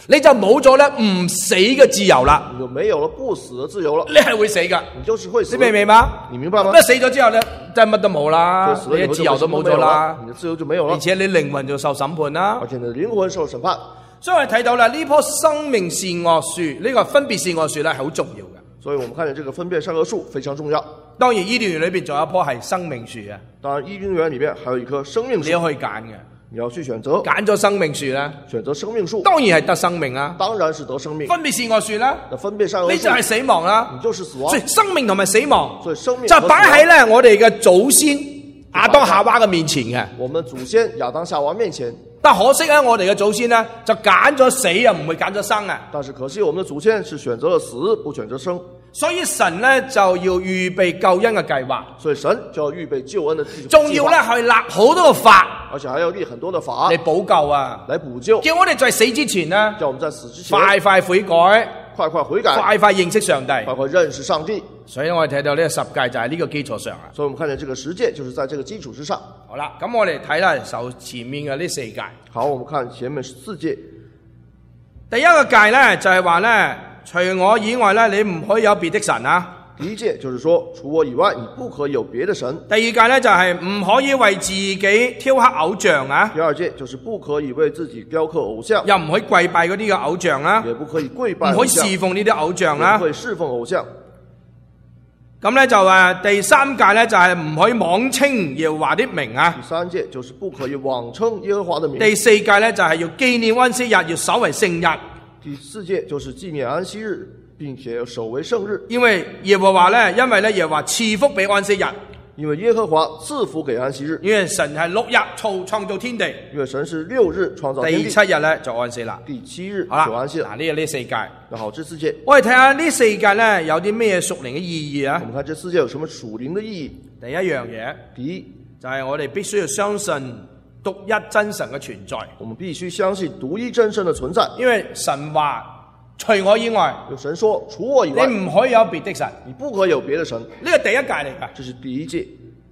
你就冇咗咧唔死嘅自由啦。 你就沒有了不死的自由了。 你係會死噶， 你就是會死。 你明唔明白？ 你明白嗎？ 咁死咗之後咧，真係乜都冇啦，你嘅自由都冇咗啦， 你的自由就沒有了， 而且你靈魂就受審判啦。 而且你的靈魂受審判。 所以我哋睇到啦，呢棵生命善惡樹，呢、這個分別善惡樹咧係好重要嘅。 所以我們看見這個分辨善惡樹非常重要。 當然伊甸園裏邊仲有一棵係生命樹啊。 當然伊甸園裏面還有一棵生命樹， 你可以揀嘅。 你要去選擇， 揀咗生命樹咧， 選擇生命樹， 當然係得生命啦， 當然是得生命。 分別善惡樹啦， 那分別善惡樹， 你就係死亡啦， 你就是死亡。 所以生命同埋死亡， 所以生命就擺喺咧我哋嘅祖先亞當夏娃嘅面前嘅。 我們祖先亞當夏娃面前， 但可惜咧，我哋嘅祖先咧就揀咗死啊，唔會揀咗生啊。 但是可惜我們的祖先是選擇了死，不選擇生。 所以神咧就要預備救恩嘅計劃， 所以神就要預備救恩的計劃， 仲要咧去立好多個法， 而且還要立很多的法嚟補救啊， 嚟補救， 叫我哋在死之前呢， 叫我們在死之前快快悔改， 快快悔改， 快快認識上帝， 快快認識上帝。 所以我哋睇到呢個十誡就係呢個基礎上啊。 所以我們看見這個十誡就是在這個基礎之上。 好啦，咁我哋睇啦，首前面嘅呢四誡。 好，我們看前面四誡。 第一個誡咧就係話咧，除我以外咧，你唔可以有別的神啊。 第一誡就是說，除我以外，你不可以有別的神。 第二誡咧就係唔可以為自己雕刻偶像啊。 第二誡就是不可以為自己雕刻偶像， 又唔可以跪拜嗰啲嘅偶像啦， 也不可以跪拜偶像， 唔可以侍奉呢啲偶像啦， 也不可以侍奉偶像。 咁咧就誒第三誡咧就係唔可以妄稱耶和華的名啊。 第三誡就是不可以妄稱耶和華的名。 第四誡咧就係要紀念安息日，要守為聖日。 第四誡就是紀念安息日，並且要守為聖日。 因為耶和華咧，因為咧耶和華賜福俾安息日。 因為耶和華賜福給安息日。 因為神係六日創創造天地。 因為神是六日創造天地。 第七日咧就安息啦。 第七日就安息啦。 嗱，呢個呢四誡。 好，這四誡。 我哋睇下呢四誡咧有啲咩屬靈嘅意義啊？ 我們看這四誡有什麼屬靈的意義？ 第一樣嘢， 第一就係我哋必須要相信獨一真神嘅存在。 我們必須相信獨一真神的存在。 因為神話除我以外， 有神說除我以外， 你唔可以有別的神， 你不可以有別的神。 呢個第一誡嚟㗎， 這是第一誡。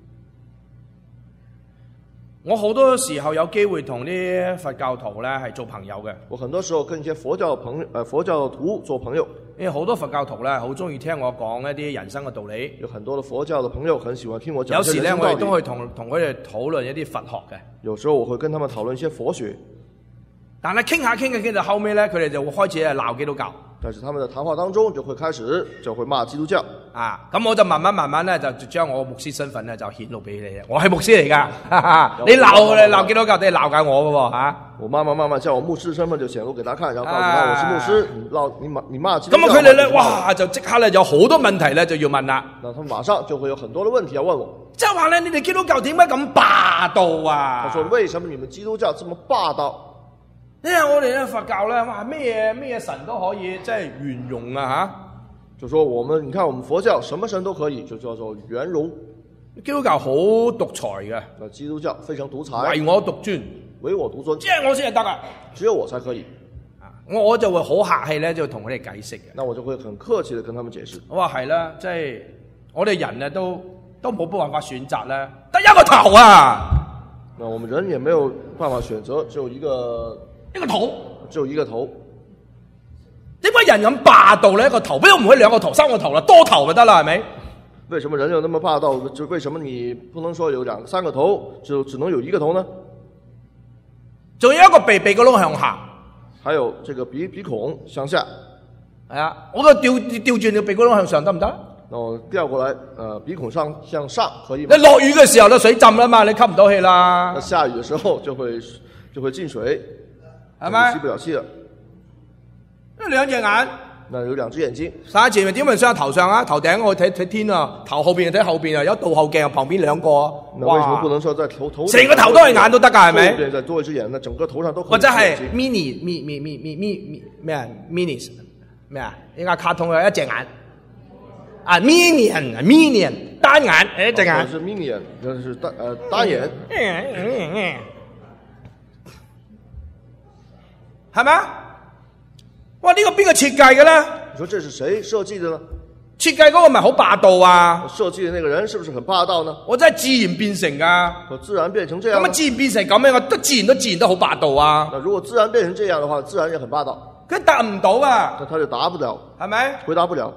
我好多時候有機會同啲佛教徒咧係做朋友嘅。 我很多時候跟一些佛教朋友，呃佛教徒做朋友。 因為好多佛教徒咧好中意聽我講一啲人生嘅道理。 有很多的佛教的朋友很喜歡聽我講。 有時咧我哋都會同同佢哋討論一啲佛學嘅。 有時候我會跟他們討論一些佛學。但係傾下傾下傾到後尾咧，佢哋就會開始係鬧基督教。 但是他們的談話當中就會開始就會罵基督教。 啊，咁我就慢慢慢慢咧就將我牧師身份咧就顯露俾你。我係牧師嚟噶，你鬧你鬧基督教，你係鬧緊我噶喎嚇。 我慢慢慢慢將我牧師身份就顯露給他看，然後告訴他我是牧師，你鬧你罵你罵基督教。 咁啊佢哋咧，哇就即刻咧有好多問題咧就要問啦。 那他們馬上就會有很多的問題要問我。 即係話咧，你哋基督教點解咁霸道啊？ 他說：為什麼你們基督教這麼霸道？ 因為我哋咧佛教咧，哇咩咩神都可以即係圓融啊吓！ 就說我們，你看我們佛教什麼神都可以，就叫做圓融。 基督教好獨裁嘅， 那基督教非常獨裁， 唯我獨尊， 唯我獨尊， 即係我先係得啊！ 只有我才可以。 啊，我我就會好客氣咧，就同佢哋解釋嘅。 那我就會很客氣地跟他們解釋。 我話係啦，即係我哋人咧都都冇辦法選擇咧，得一個頭啊！ 那我們人也沒有辦法選擇，只有一個。 一個頭， 只有一個頭。 點解人咁霸道咧？一個頭，邊度唔可以兩個頭、三個頭啦？多頭就得啦，係咪？ 為什麼人有那麼霸道？就為什麼你不能說有兩三個頭，就只能有一個頭呢？ 仲有一個鼻，鼻個窿向下， 還有這個鼻鼻孔向下。 係啊，我都調調轉個鼻個窿向上得唔得？ 然後調過來，呃，鼻孔上向上可以嗎？ 你落雨嘅時候，咧水浸啦嘛，你吸唔到氣啦。 那下雨嘅時候就會就會進水。 係咪？ 吸不了氣了。 兩隻眼， 那有兩隻眼睛。 晒前面點會上頭上啊？頭頂我睇睇天啊，頭後邊睇後邊啊，有倒後鏡旁邊兩個。 那為什麼不能說在頭頭？ 成個頭都係眼都得㗎，係咪？ 後邊再多一隻眼，那整個頭上都可以。 或者係 mini mi mi mi mi mi 咩啊 ？mini 咩啊？依家卡通有一隻眼。啊 minion minion 單眼一隻眼。 是 minion，就是單呃單眼。 嗯嗯嗯。係咪啊？哇！呢、這個邊個設計嘅咧？ 你說這是誰設計的呢？ 設計嗰個咪好霸道啊！ 設計的那個人是不是很霸道呢？ 我真係自然變成噶。 我自然變成這樣。咁啊，自然變成咁樣，我都自然都自然都好霸道啊！ 那如果自然變成這樣的話，自然也很霸道。 佢答唔到啊， 那他就答不了， 係咪？ 回答不了。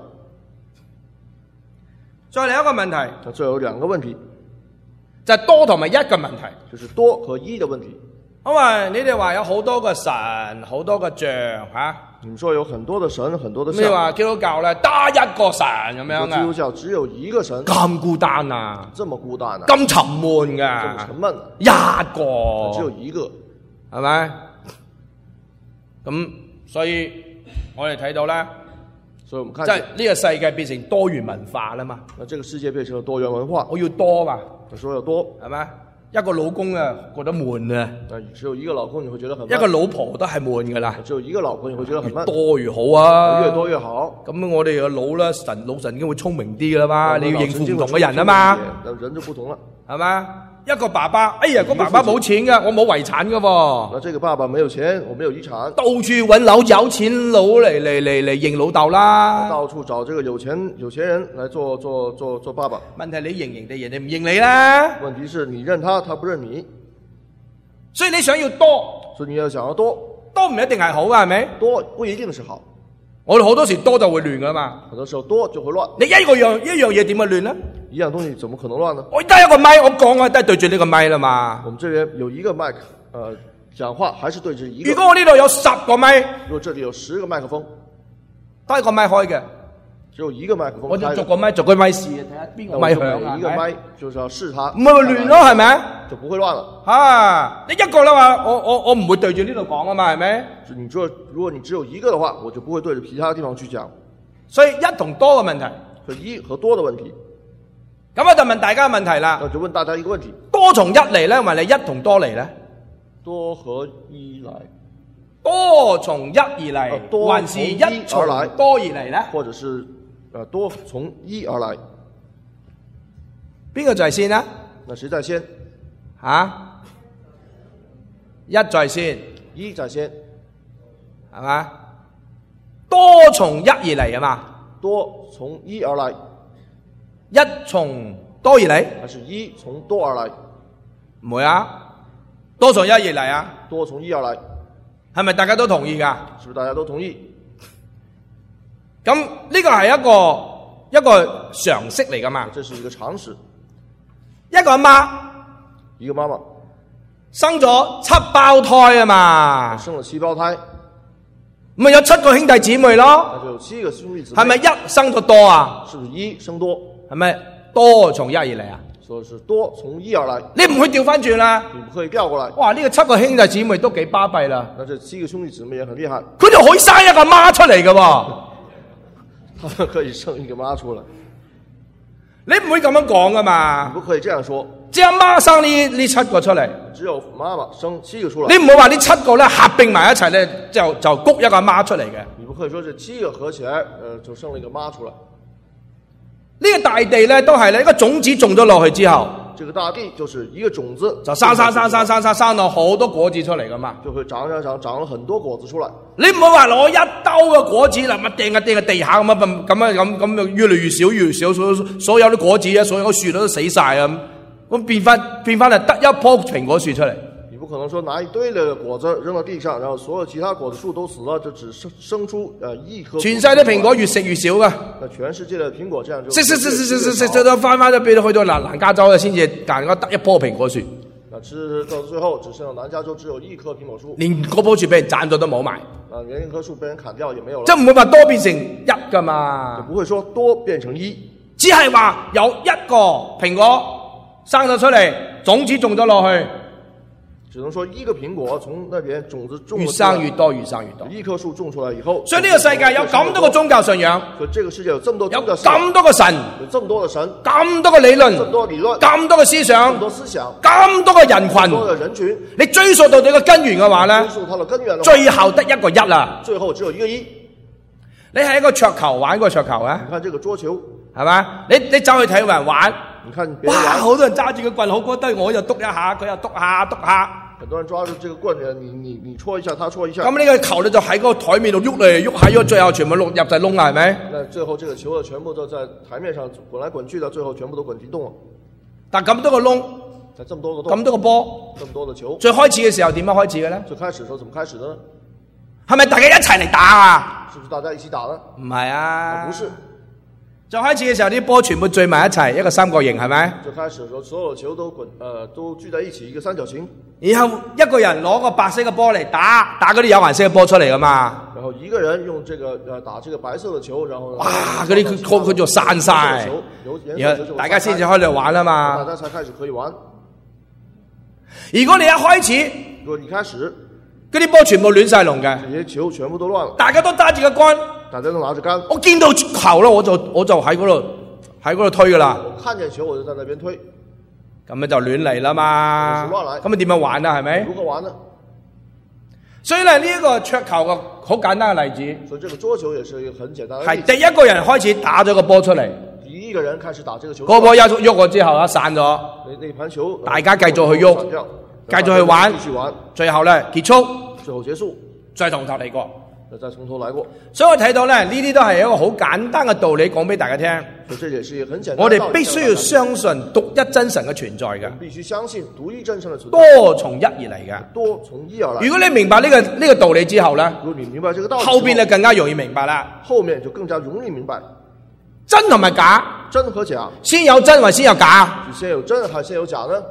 再嚟一個問題， 那最後有兩個問題， 就係多同埋一嘅問題， 就是多和一的問題。 因為你哋話有好多個神，好多個像吓。 你們說有很多的神，很多的像。 咩話基督教咧得一個神咁樣基督教只有一個神， 咁孤單啊， 這麼孤單啊， 咁沉悶這麼噶， 沉悶， 一個只有一個， 係咪？咁所以我哋睇到咧， 所以我們看即係呢個世界變成多元文化啦嘛。 那這個世界變成了多元文化， 我要多嘛， 我說要多， 係咪？一個老公啊覺得悶啊， 那只有一個老公你會覺得很一個老婆都係悶噶啦， 只有一個老婆你會覺得很越慢， 多越好啊， 越多越好。 咁我哋個腦咧神腦神經會聰明啲噶啦嘛，你要應付唔同嘅人啊啊嘛， 人就不同了， 係嘛？一個爸爸，哎呀，個爸爸冇錢噶，我冇遺產噶喎。 那這個爸爸沒有錢，我沒有遺產， 到處揾老有錢佬嚟嚟嚟嚟認老豆啦。 到處找這個有錢有錢人來做做做做爸爸。 問題你認唔認地，人哋唔認你啦。 問題是你認他，他不認你。 所以你想要多， 所以你要想要多， 多唔一定係好噶，係咪？ 多不一定是好。 我哋好多時多就會亂噶嘛。 很多時候多就會亂。 你一個樣一樣嘢點會亂呢？ 一樣東西怎麼可能亂呢？ 我得一個咪，我講我都係對住呢個咪啦嘛。 我們這邊有一個麥克，呃，講話還是對着一個。 如果我呢度有十個咪， 如果這裡有十個麥克風， 得一個咪開嘅， 只有一個麥克風開， 我就逐個咪逐個咪試，睇下邊個咪響啊。 一個麥就是要試它， 唔係咪亂咯，係咪？ 就不會亂了。 啊，你一個啦嘛，我我我唔會對住呢度講啊嘛，係咪？ 你如果如果你只有一個的話，我就不會對着其他地方去講。 所以一同多嘅問題， 所以一和多的問題。 咁我就問大家個問題啦。 那就問大家一個問題： 多從一嚟咧，還是一同多嚟咧？ 多和一來， 多從一而嚟， 呃多還是一從而來多而嚟咧？ 或者是呃多從一而來， 邊個在先啊？ 那誰在先？ 啊？一在先， 一在先， 係嘛？多從一而嚟啊嘛？ 多從一而來， 一從多而嚟？ 還是一從多而來？ 唔會啊，多從一而嚟啊？ 多從一而來， 係咪大家都同意㗎？ 是不是大家都同意？ 咁呢個係一個一個常識嚟㗎嘛？ 這是一個常識。 一個阿媽， 一個媽媽生咗七胞胎啊嘛， 生了七胞胎， 咪有七個兄弟姊妹咯？ 那就有七個兄弟姊妹。 係咪一生咗多啊？ 是不是一生多？ 係咪多從一而嚟啊？ 所以是多從一而來。 你唔會調翻轉啦？ 你不可以調過來。 哇！呢、這個七個兄弟姊妹都幾巴閉啦。 那這七個兄弟姊妹也很厲害， 佢哋可以生一個媽出嚟嘅喎。 他們可以生一個媽出來。 你唔會咁樣講噶嘛？ 你不可以這樣說。 即係阿媽生呢呢七個出嚟， 只有媽媽生七個出來。 你唔好話呢七個咧合併埋一齊咧，就就谷一個媽出嚟嘅。 你不可以說這七個合起來，呃，就生了一個媽出來。 呢、這個大地咧都係咧一個種子種咗落去之後， 這個大地就是一個種子， 就生生生生生生生到好多果子出嚟噶嘛， 就會長長長長了很多果子出來。 你唔好話攞一兜嘅果子啦，咪掟啊掟喺地下咁啊咁咁咁咁就越嚟越少越嚟越少，所所有啲果子啊，所有樹都死晒啊，咁變翻變翻嚟得一棵蘋果樹出嚟。 你不可能說拿一堆的果子扔到地上，然後所有其他果子樹都死了，就只生生出呃一棵。 全世界啲蘋果越食越少噶。 那全世界的蘋果這樣就食食食食食食食食到翻翻都變到去到南南加州啊，先至揀得一棵蘋果樹。 那吃到最後只剩下南加州只有一棵蘋果樹， 連嗰棵樹俾人斬咗都冇埋。 啊，連一棵樹被人砍掉也沒有了。 即係唔會話多變成一噶嘛， 就不會說多變成一， 只係話有一個蘋果生咗出嚟，種子種咗落去。 只能說一個蘋果從那邊種子種越生越多，越生越多。 一棵樹種出來以後， 所以呢個世界有咁多個宗教信仰， 所以這個世界有這麼多有宗教信仰， 咁多個神， 有這麼多的神， 咁多個理論， 這麼多理論， 咁多個思這想麼，多思想， 咁多個人這麼多的群。 人群， 你追溯到你個根源嘅話咧追，溯它的根源的話， 最後得一個一啦。 最後只有一個一。 你係一個桌球玩過桌球啊？ 你看這個桌球， 係嘛？你你走去睇人玩， 你看別哇！ 人玩， 好多人揸住個棍，好覺得我又篤一下，佢又篤下篤下。 很多人抓住這個棍，你你你戳一下，他戳一下。 咁呢個球咧就喺個台面度喐嚟喐下，喐最後全部落入晒窿啦，係咪？ 那最後這個球呢，全部都在台面上滾來滾去的，最後全部都滾進洞了。 但咁多個窿， 在這麼多個洞， 咁多個波， 這麼多的球， 最開始嘅時候點樣開始嘅咧？ 最開始的時候怎麼開始的呢？ 係咪大家一齊嚟打啊？ 是不是大家一起打呢？ 唔係啊， 啊，不是。 就開始嘅時候啲波全部聚埋一齊，一個三角形係咪？ 就開始嘅時候，所有球都滾，呃，都聚在一起，一個三角形。 然後一個人攞個白色嘅波嚟打，打嗰啲有顏色嘅波出嚟噶嘛。 然後一個人用這個，呃，打這個白色嘅球，然後哇，嗰啲佢佢就散晒，然後大家先至開嚟玩啊嘛。 大家才開始可以玩。 如果你一開始， 如果你開始， 嗰啲波全部亂晒龍嘅， 這些球全部都亂了， 大家都揸住個杆， 大家都拿着杆， 我見到球咯，我就我就喺嗰度喺嗰度推噶啦。 我看見球我就在那邊推， 咁咪就亂嚟啦嘛。咁咪點樣玩啊？係咪？ 如何玩呢？ 所以咧呢一個桌球嘅好簡單嘅例子， 所以這個桌球也是一個很簡單嘅例子。 係第一個人開始打咗個波出嚟， 第一個人開始打這個球， 個波一喐咗之後一散咗， 那那盤球大家繼續去喐，繼續去玩， 繼續玩， 最後咧結束， 最後結束， 再從頭嚟過。 再從頭來過， 所以我睇到咧，呢啲都係一個好簡單嘅道理講俾大家聽。 這也是一個很簡單。 我哋必須要相信獨一真神嘅存在嘅， 必須相信獨一真神嘅存在， 多從一而嚟嘅， 多從一而來。 如果你明白呢個呢個道理之後咧， 如果你明白這個道理， 後邊就更加容易明白啦。 後面就更加容易明白， 真同埋假， 真和假， 先有真還先有假？ 先有真還是先有假呢？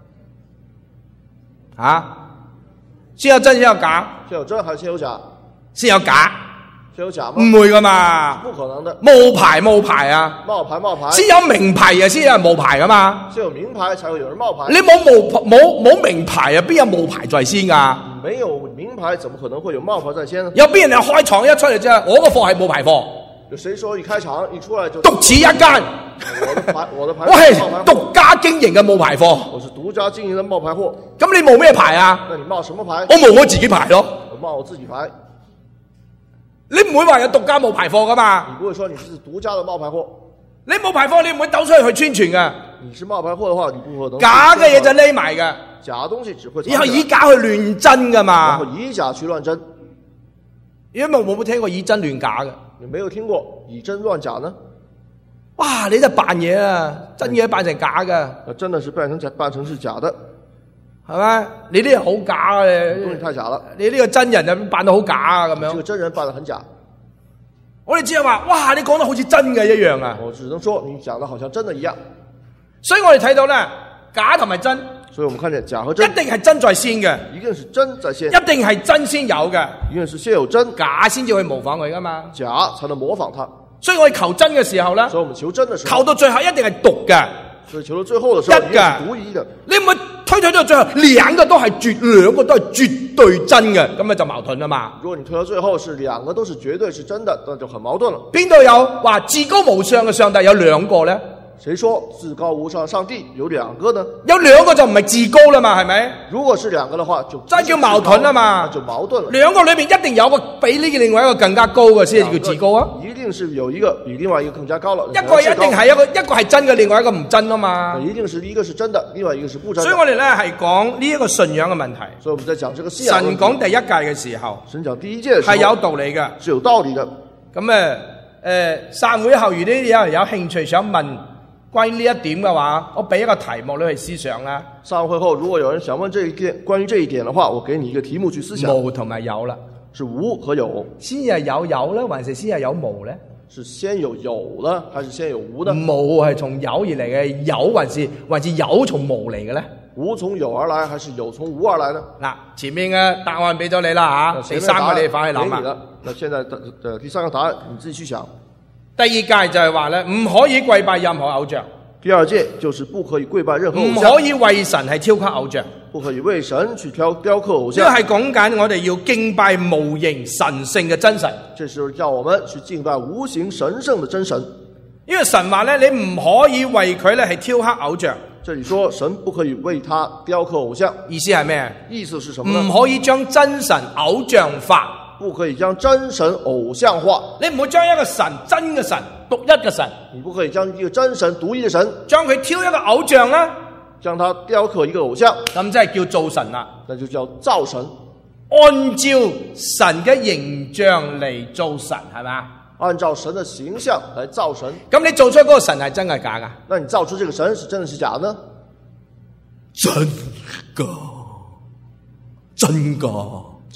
啊，先有真先有假？ 先有真還是先有假？ 先有假？ 先有假嗎？ 唔會噶嘛， 不可能的。 冒牌冒牌啊， 冒牌冒牌， 先有名牌啊，先有人冒牌噶嘛。 先有名牌才會有人冒牌。 你冇冒冇冇名牌啊，邊有冒牌在先噶？ 沒有名牌，怎麼可能會有冒牌在先呢？ 有邊人係開廠一出嚟啫？我個貨係冒牌貨。 有誰說一開廠一出來就獨此一間？ 我的牌，我的牌， 我係獨家經營嘅冒牌貨。 我是獨家經營的冒牌貨。 咁你冒咩牌啊？ 那你冒什麼牌？ 我冒我自己牌咯。 我冒我自己牌。 你唔會話有獨家冒牌貨噶嘛？ 你不會說你是獨家的冒牌貨。 你冒牌貨你唔會抖出去去宣傳噶。 你是冒牌貨的話，你不可能。 假嘅嘢就匿埋嘅。 假東西只會。 然後以假去亂真噶嘛。 然後以假去亂真。 因為我冇聽過以真亂假嘅。 你沒有聽過以真亂假呢？ 哇！你就扮嘢啊，真嘢扮成假嘅。 真的是扮成假，扮成是假的， 係咪？你啲人好假啊！你東西太假了。 你呢個真人就扮到好假啊咁樣。 這個真人扮得很假。 我哋只係話，哇！你講得好似真嘅一樣啊。 我只能說你講得好像真的一樣。 所以我哋睇到咧，假同埋真。 所以我們看見假和真。 一定係真在先嘅。 一定是真在先。 一定係真先有嘅。 一定是先有真， 假先至去模仿佢噶嘛。 假才能模仿他。 所以我哋求真嘅時候咧， 所以我們求真嘅時候， 求到最後一定係獨嘅。 所以求到最後嘅時候， 一嘅獨一嘅。 你唔會推推到最後，兩個都係絕，兩個都係絕對真嘅，咁咪就矛盾啦嘛。 如果你推到最後是兩個都是絕對是真的，那就很矛盾了。 邊度有話至高無上嘅上帝有兩個咧？ 誰說至高無上上帝有兩個呢？ 有兩個就唔係至高啦嘛，係咪？ 如果是兩個的話，就真叫矛盾啊嘛， 就矛盾了。 兩個裏面一定有個比呢個另外一個更加高嘅先叫至高啊！ 一定是有一個比另外一個更加高了。 一個一定係一個一個係真嘅，另外一個唔真啊嘛。 一定是一個是真的，另外一個是不真的。 所以我哋咧係講呢一個信仰嘅問題。 所以我們在講這個信仰。 神講第一屆嘅時候， 神講第一屆係有道理嘅， 是有道理的。 咁誒誒，散會後如呢有人有興趣想問關於呢一點嘅話，我俾一個題目你去思想啦。 散會後，如果有人想問這一點關於這一點的話，我給你一個題目去思想。 無同埋有啦， 是無和有。 先係有有咧，還是先係有無咧？ 是先有有呢，還是先有無呢？ 無係從有而嚟嘅，有還是還是有從無嚟嘅咧？ 無從有而來，還是有從無而來呢？ 嗱，前面嘅答案俾咗你啦吓，第三個你哋返去諗啊。 那現在的呃第三個答案你自己去想。 第二屆就係話咧，唔可以跪拜任何偶像。 第二屆就是不可以跪拜任何偶像。 唔可以為神係雕刻偶像。不可以為神去雕雕刻偶像。 呢個係講緊我哋要敬拜無形神聖嘅真神。 這時候叫我們去敬拜無形神聖的真神。 因為神話咧，你唔可以為佢咧係雕刻偶像。 這裏說神不可以為他雕刻偶像， 意思係咩？ 意思是什麼呢？ 唔可以將真神偶像化。 不可以將真神偶像化。 你唔好將一個神真嘅神獨一嘅神， 你不可以將一個真神獨一嘅神， 將佢挑一個偶像啦， 將它雕刻一個偶像， 咁即係叫造神啦。 那就叫造神， 按照神嘅形象嚟造神，係咪？ 按照神的形象來造神。 咁你做出嗰個神係真係假噶？ 那你造出這個神是真的是假呢？ 真噶，真噶。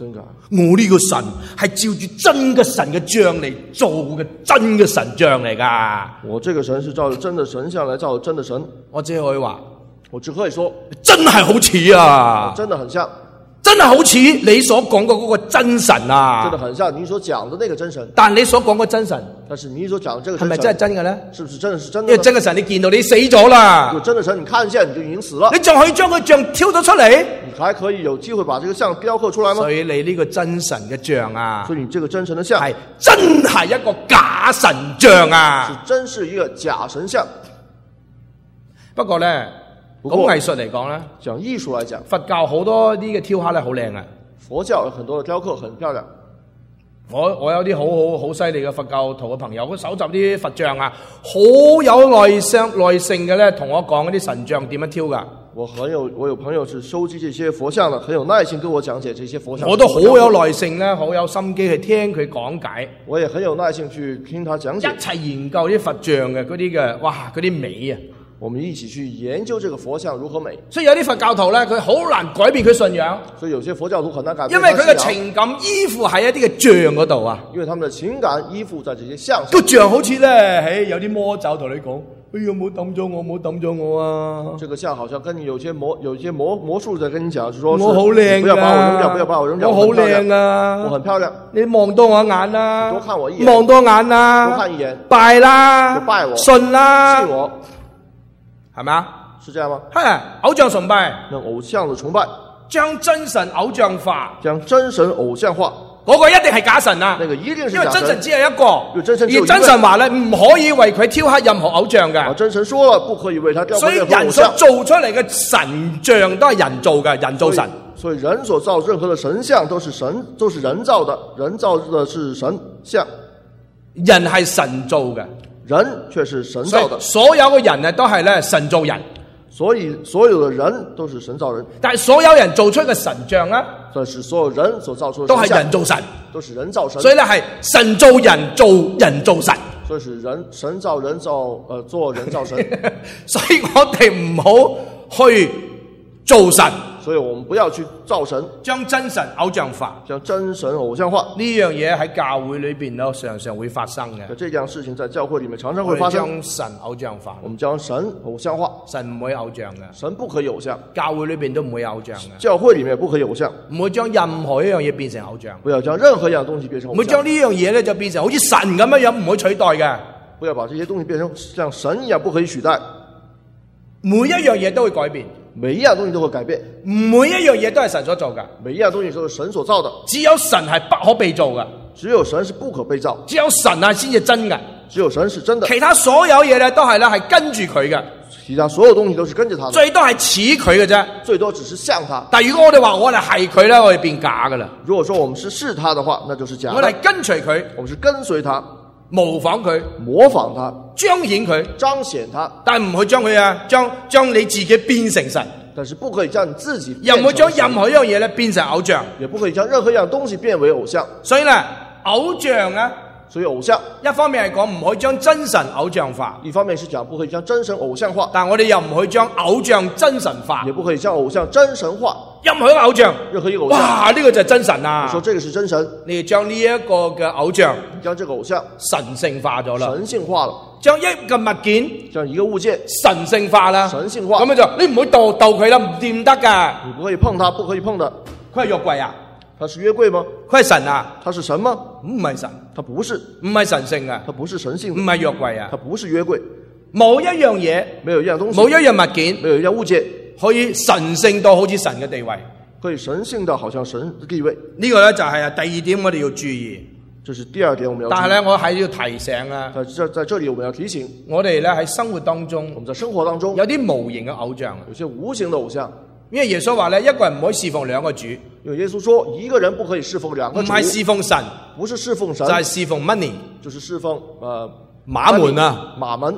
真感。 我呢個神係照住真嘅神嘅像嚟做嘅真嘅神像嚟㗎。 我這個神是照着真的神像來造真的神。 我只可以話， 我只可以說， 真係好似啊， 真的很像。 真係好似你所講嘅嗰個真神啊！ 真的很像你所講的那個真神。 但你所講嘅真神， 但是你所講的這個真神係咪真係真嘅咧？ 是不是真的是真的？ 因為真嘅神你見到你死咗啦。 如果真的神你看見你就已經死了， 你仲可以將個像挑咗出嚟？ 你還可以有機會把這個像雕刻出來嗎？ 所以你呢個真神嘅像啊， 所以你這個真神的像係真係一個假神像啊！ 是真是一個假神像。 不過咧，講藝術嚟講咧， 講藝術來講， 佛教好多啲嘅雕刻咧好靚啊。 佛教有很多的雕刻很漂亮。 我我有啲好好好犀利嘅佛教徒嘅朋友，佢搜集啲佛像啊，好有耐性耐性嘅咧，同我講嗰啲神像點樣挑噶。 我很有我有朋友是收集這些佛像的，很有耐心跟我講解這些佛像。 我都好有耐性咧，好有心機去聽佢講解。 我也很有耐性去聽他講解。 一齊研究啲佛像嘅嗰啲嘅，哇，嗰啲美啊！ 我們一起去研究這個佛像如何美。 所以有啲佛教徒咧，佢好難改變佢信仰。 所以有些佛教徒很難改變。 因為佢嘅情感依附喺一啲嘅像嗰度啊。 因為他們的情感依附在這些像上。 個像好似咧，唉，有啲魔咒同你講，哎呀，唔好抌咗我，唔好抌咗我啊！ 這個像好像跟你有些魔，有些魔魔術在跟你講，就說我好靚， 不要把我扔掉，不要把我扔掉， 我好靚啊， 我很漂亮。 你望多我一眼啦， 多看我一眼， 望多眼啦， 多看一眼， 拜啦， 就拜我， 信啦， 信我。 係咪啊？ 是這樣嗎？ 係偶像崇拜， 那偶像的崇拜， 將真神偶像化， 將真神偶像化， 嗰個一定係假神啊！ 那個一定是因為真神只係一個， 而真神話咧唔可以為佢雕刻任何偶像嘅。 真神說了，不可以為他雕刻任何偶像。 所以人所做出嚟嘅神像都係人造嘅，人造神。 所以人所造任何的神像都是神，都是人造的，人造的是神像。 人係神造嘅， 人卻是神造的。 所有嘅人呢都係咧神造人。 所以所有的人都是神造人， 但係所有人做出嘅神像咧， 但是所有人所造出的都係人造神， 都是人造神。 所以咧係神造人造人造神， 所以是人神造人造，呃，做人造神。 所以我哋唔好去造神， 所以我們不要去造神， 將真神偶像化， 將真神偶像化。 呢樣嘢喺教會裏邊咧，常常會發生嘅。 這樣事情在教會裏面常常會發生。 將神偶像化， 我們將神偶像化， 神唔會偶像嘅， 神不可以偶像， 教會裏邊都唔會偶像嘅， 教會裏面不可以偶像， 唔會將任何一樣嘢變成偶像， 不要將任何一樣東西變成偶像， 唔會將呢樣嘢咧就變成好似神咁樣樣，唔會取代嘅， 不要把這些東西變成像神一樣不可以取代， 每一樣嘢都會改變。 每一樣東西都會改變， 每一樣嘢都係神所做嘅， 每一樣東西都是神所造的。 只有神係不可被造嘅， 只有神是不可被造， 只有神啊先至真嘅， 只有神是真的。 其他所有嘢咧都係咧係跟住佢嘅， 其他所有東西都是跟着他的， 最多係似佢嘅啫， 最多只是像他。 但如果我哋話我哋係佢咧，我哋變假噶啦。 如果說我們是是他的話，那就是假的。 我哋跟隨佢， 我們是跟隨他， 模仿佢， 模仿他， 彰顯佢， 彰顯他， 但唔去將佢啊，將將你自己變成神。 但是不可以將你自己， 又唔會將任何一樣嘢咧變成偶像， 也不可以將任何一樣東西變為偶像。 所以咧，偶像啊， 所以偶像一方面係講唔可以將真神偶像化， 一方面是講不可以將真神偶像化， 但我哋又唔可以將偶像真神化， 也不可以將偶像真神化。 任何一個偶像， 任何一個偶像， 哇！呢、這個就係真神啊！ 我說這個是真神， 你將呢一個嘅偶像， 將這個偶像神聖化咗啦， 神性化了， 將一個物件， 將一個物件神聖化啦， 神性化， 咁樣就你唔好鬥鬥佢啦，唔掂得噶。 你不可以碰它，不可以碰的。 佢係約櫃啊？ 它是約櫃嗎？ 佢係神啊？ 它是神嗎？ 唔係神， 它不是， 唔係神聖啊， 它不是神性， 唔係約櫃啊， 它不是約櫃。 冇一樣嘢， 沒有一樣東西， 冇一樣物件， 沒有一樣物件可以神聖到好似神嘅地位。 可以神性到好像神的地位， 呢個咧就係啊第二點我哋要注意。 這是第二點我們要注意。 但係咧我係要提醒啊， 在這在這裡我們要提醒， 我哋咧喺生活當中， 我們在生活當中有啲無形嘅偶像， 有些無形的偶像。 因為耶穌話咧，一個人唔可以侍奉兩個主。 因為耶穌說，一個人不可以侍奉兩個主。 唔係侍奉神， 不是侍奉神， 就係侍奉 money， 就是侍奉呃馬門啊， 馬門。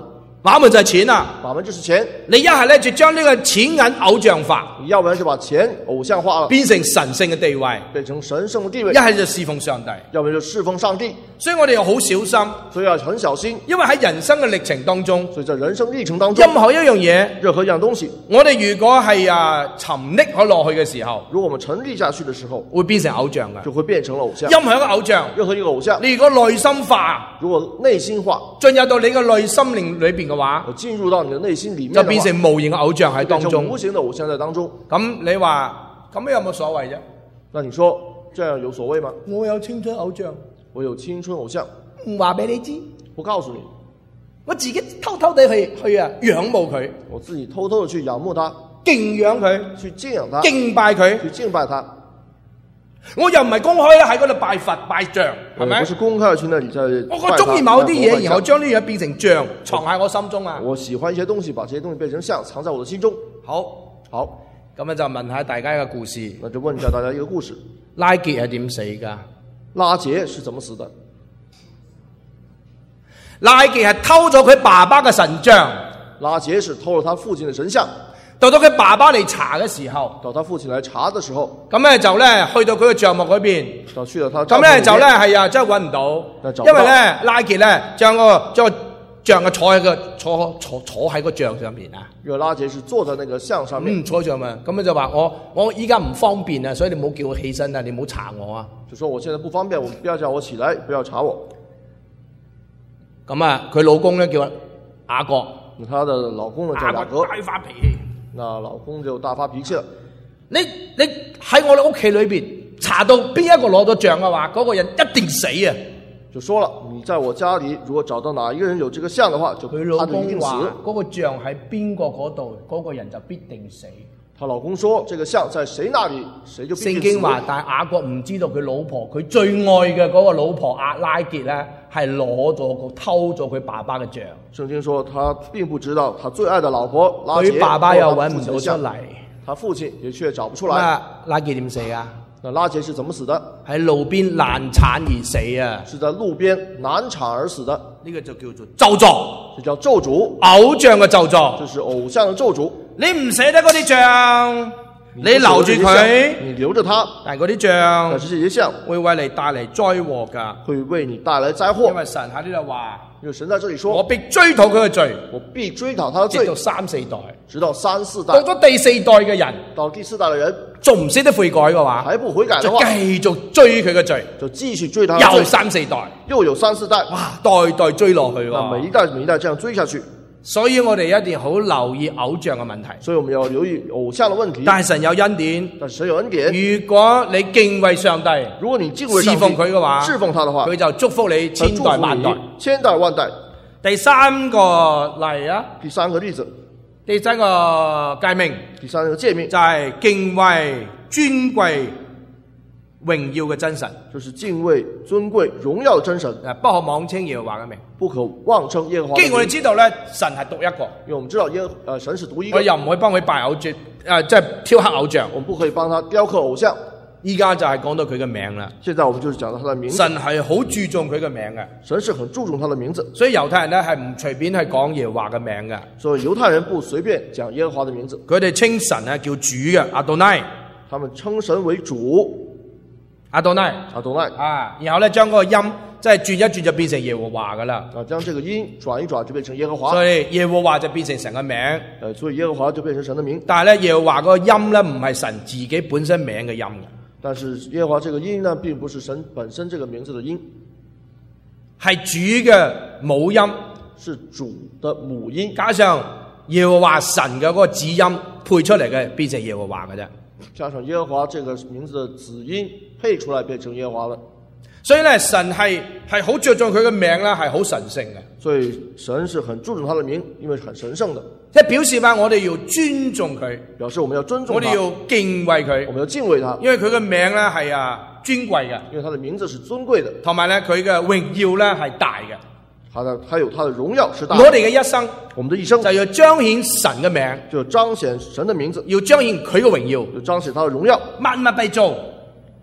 馬門就係錢啦， 馬門就是錢。 你一係咧就將呢個錢銀偶像化， 你要不然就把錢偶像化了， 變成神聖嘅地位， 變成神聖嘅地位。 一係就侍奉上帝， 要不然就侍奉上帝。 所以我哋要好小心， 所以要很小心， 因為喺人生嘅歷程當中， 所以在人生歷程當中， 任何一樣嘢， 任何一樣東西， 我哋如果係啊沉溺咗落去嘅時候， 如果我們沉溺下去嘅時候， 會變成偶像嘅， 就會變成了偶像。 任何一個偶像， 任何一個偶像， 你如果內心化， 如果內心化， 進入到你嘅內心靈裏邊嘅話， 進入到你嘅內心裏面， 就變成無形嘅偶像喺當中， 無形嘅偶像在當中。 咁你話咁有冇所謂啫？ 那你說這樣有所謂嗎？ 我有青春偶像， 我有青春偶像， 唔話俾你知， 不告訴你， 我自己偷偷地去去啊仰慕佢， 我自己偷偷地去仰慕他， 敬仰佢， 去敬仰他， 敬拜佢， 去敬拜他。 我又唔係公開咧喺嗰度拜佛拜像，係咪？ 不是公開去那裡在。 我我中意某啲嘢，然後將呢樣嘢變成像，藏喺我心中啊！ 我喜歡一些東西，把這些東西變成像，藏在我的心中。 好， 好， 咁樣就問下大家一個故事。 那就問一下大家一個故事。 拉結係點死噶？ 拉結是怎麼死的？ 拉結係偷咗佢爸爸嘅神像。 拉結是偷了他父親的神像。 到到佢爸爸嚟查嘅時候， 到他父親嚟查嘅時候， 咁咧就咧去到佢嘅帳幕嗰邊， 就去到他咁咧就咧係啊，真係揾唔到，因為咧拉結咧將個將個像嘅坐喺個坐坐坐喺個像上邊啊。 因為拉結是坐在那個像上面， 嗯，坐上面，咁咧就話我我依家唔方便啊，所以你唔好叫我起身啊，你唔好查我啊。 就說我現在不方便，我不要叫我起來，不要查我。 咁啊，佢老公咧叫雅各， 他的老公呢叫雅各， 大發脾氣。 那老公就大發脾氣了。 你你喺我哋屋企裏邊查到邊一個攞咗像嘅話，嗰、那個人一定死啊！ 就說了，你在我家裏如果找到哪一個人有這個像的話，就佢老公他就一定死。 嗰個像喺邊個嗰度，嗰、那個人就必定死。 她老公說：這個像在誰那裏，誰就必定死。 聖經話，但係雅各唔知道佢老婆，佢最愛嘅嗰個老婆亞拉結咧，係攞咗個偷咗佢爸爸嘅像。 聖經說，他並不知道他最愛的老婆拉結， 佢爸爸又揾唔到出嚟， 他父親也卻找不出來。 那拉結點死啊？ 那拉結是怎麼死的？ 喺路邊難產而死啊！ 是在路邊難產而死的。 呢、這個就叫做咒詛， 這叫咒詛， 偶像嘅咒詛， 這是偶像嘅咒詛。 你唔捨得嗰啲像，你留住佢， 你留着它， 但係嗰啲像， 但是這些像會為你帶嚟災禍噶， 會為你帶來災禍。 因為神喺呢度話， 因為神在這裡說， 我必追討佢嘅罪， 我必追討他的罪， 直到三四代， 直到三四代。 到咗第四代嘅人， 到第四代嘅人， 仲唔識得悔改嘅話， 還不悔改嘅話， 就繼續追佢嘅罪， 就繼續追他的罪， 又三四代， 又有三四代， 哇，代代追落去喎，每一代每一代這樣追下去。 所以我哋一定好留意偶像嘅問題， 所以我們要留意偶像嘅問題。 但係神有恩典， 但神有恩典。 如果你敬畏上帝， 如果你敬畏上帝， 侍奉佢嘅話， 侍奉他的話， 佢就祝福你千代萬代， 千代萬代。 第三個例啊， 第三個例子， 第三個誡命， 第三個誡命就係、是、敬畏尊貴榮耀嘅真神， 就是敬畏尊貴榮耀的真神， 不可妄稱耶和華嘅名， 不可妄稱耶和華。 既然我哋知道咧，神係獨一個， 因為我們知道耶呃神是獨一個， 我又唔會幫佢拜偶像，誒、呃，即係雕刻偶像， 我們不可以幫他雕刻偶像。 依家就係講到佢嘅名啦。 現在我們就是講到他的名字。 神係好注重佢嘅名嘅， 神是很注重他的名字， 所以猶太人咧係唔隨便係講耶和華嘅名嘅。 所以猶太人不隨便講耶和華的名字， 佢哋稱神啊叫主嘅阿多奈， 他們稱神為主。 阿多奈， 阿多奈啊，然後咧將嗰個音即係轉一轉就變成耶和華噶啦。 啊，將這個音轉一轉就變成耶和華。 所以耶和華就變成神嘅名。 誒，所以耶和華就變成神的名。 但係咧耶和華嗰個音咧唔係神自己本身名嘅音嘅。 但是耶和華這個音呢，並不是神本身這個名字的音， 係主嘅母音， 是主的母音， 加上耶和華神嘅嗰個子音配出嚟嘅，變成耶和華嘅啫。 加上耶和華這個名字的子音配出來變成耶和華了。 所以咧，神係係好着重佢嘅名咧，係好神聖嘅。 所以神是很注重他的名，因為很神聖的。 即係表示話，我哋要尊重佢， 表示我們要尊重他， 我哋要敬畏佢， 我們要敬畏他， 因為佢嘅名咧係啊尊貴嘅， 因為他的名字是尊貴的， 同埋咧佢嘅榮耀咧係大嘅。 他的他有他的榮耀是大的。 我哋嘅一生， 我們的一生就要彰顯神嘅名， 就彰顯神的名字， 要彰顯佢嘅榮耀， 要彰顯他的榮耀。 萬物被造。 啊，